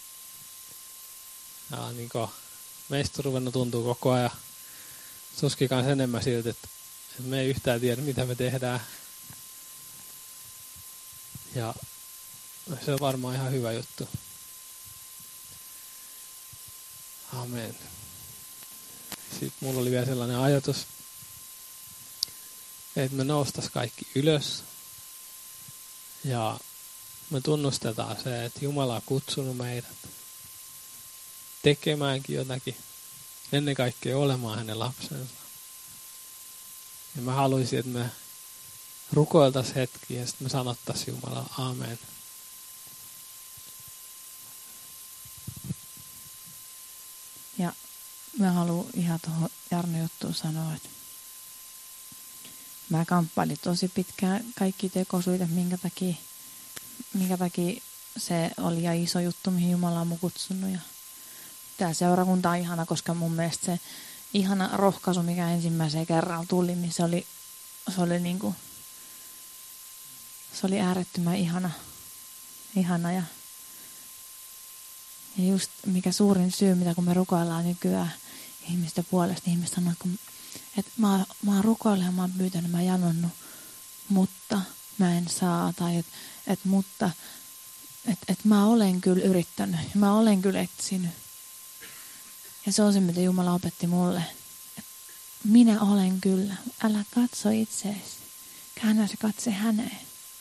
S2: Ja meistä on ruvennut tuntuu koko ajan Suski kanssa enemmän siltä, että me ei yhtään tiedä, mitä me tehdään. Ja se on varmaan ihan hyvä juttu. Amen. Sitten mulla oli vielä sellainen ajatus, että me noustais kaikki ylös. Ja me tunnustetaan se, että Jumala on kutsunut meidät tekemäänkin jotakin. Ennen kaikkea olemaan hänen lapsensa. Ja mä haluaisin, että me rukoiltaisiin hetki ja sitten me sanottaisiin Jumala, aamen.
S1: Ja mä haluan ihan tuohon Jarno juttuun sanoa, että mä kamppailin tosi pitkään kaikki tekosyitä, minkä takia se oli ja iso juttu, mihin Jumala on mun kutsunut. Ja tää seurakunta on ihana, koska mun mielestä se ihana rohkaisu, mikä ensimmäiseen kerralla tuli, niin se oli äärettömän ihana ja just mikä suurin syy, mitä kun me rukoillaan nykyään ihmisten puolesta, ihmiset sanoo, että mä oon rukoillut ja mä oon pyytänyt, mä oon janonnut, mutta mä en saa, tai että mä olen kyllä yrittänyt ja mä olen kyllä etsinyt. Ja se on se, mitä Jumala opetti mulle. Että minä olen kyllä. Älä katso itseesi. Käännä se katse häneen.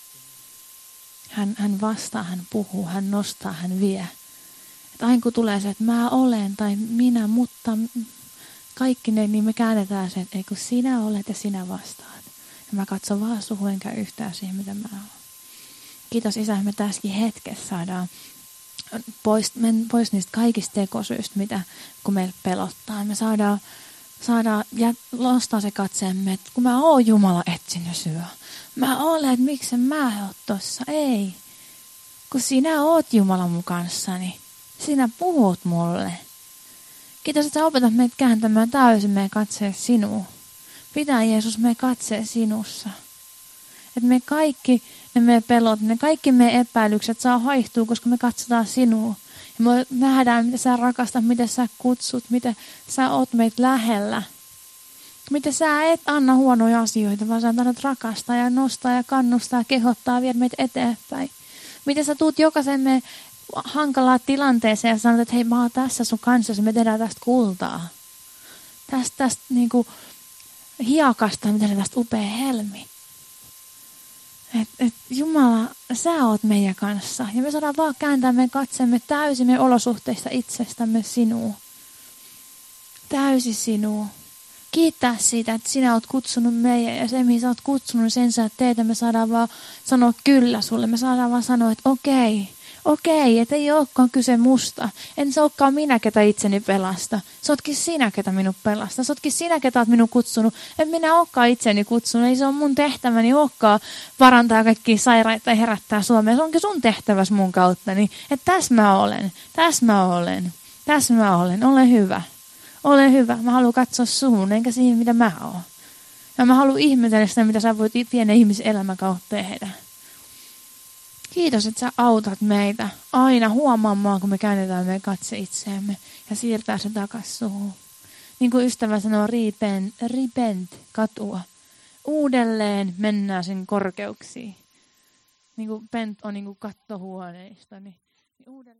S1: Hän vastaa, hän puhuu, hän nostaa, hän vie. Että aina kun tulee se, että mä olen tai minä, mutta kaikki ne, niin me käännetään se, että ei kun sinä olet ja sinä vastaat. Ja mä katson vaan suhun enkä yhtään siihen, mitä mä olen. Kiitos Isä, me tässäkin hetkessä saadaan pois niistä kaikista tekosyistä, mitä kun meillä pelottaa. Me saadaan nostaa se katseemme, että kun mä oon Jumala etsinyt syö. Mä olen, että miksen mä oot tossa. Ei. Kun sinä oot Jumala mun kanssani. Sinä puhut mulle. Kiitos, että sä opetat meitä kääntämään täysin meidän katseen sinuun. Pitää Jeesus meidän katseen sinussa. Että me kaikki ne meidän pelot, ne kaikki meidän epäilykset saa haihtua, koska me katsotaan sinua. Ja me nähdään, mitä sä rakastat, mitä sä kutsut, mitä sä oot meitä lähellä. Miten sä et anna huonoja asioita, vaan sä annat rakastaa ja nostaa ja kannustaa ja kehottaa viedä meitä eteenpäin. Miten sä tuut jokaisemme hankalaa tilanteeseen ja sanot, että hei, mä oon tässä sun kanssasi, me tehdään tästä kultaa. Tästä niinku hiakasta, me tehdään tästä upea helmi. Et Jumala, sä oot meidän kanssa. Ja me saadaan vaan kääntää meidän katsemme täysin meidän olosuhteista itsestämme sinuun. Täysin sinuun. Kiittää siitä, että sinä oot kutsunut meidän ja se, mihin sä oot kutsunut, sen sä teet, me saadaan vaan sanoa kyllä sulle. Me saadaan vaan sanoa, että okei, että ei olekaan kyse musta. En se olekaan minä, ketä itseni pelasta. Se ootkin sinä, ketä minut pelasta. Se ootkin sinä, ketä oot minut kutsunut. En minä olekaan itseni kutsunut. Ei se ole mun tehtäväni olekaan parantaa kaikkia sairaita ja herättää Suomea. Se onkin sun tehtäväsi mun kauttani. Että tässä mä olen. Ole hyvä. Mä haluan katsoa suhun, enkä siihen, mitä mä oon. Ja mä haluan ihmetellä sitä, mitä sä voit pienen ihmisen elämän kautta tehdä. Kiitos, että sä autat meitä aina huomaamaan, kun me käännetään meidän katse itseemme ja siirtää se takaisin suhun. Niin kuin ystävä sanoo, repent, katua. Uudelleen mennään sen korkeuksiin. Niin kuin pent on niin kuin kattohuoneista. Niin uudelleen.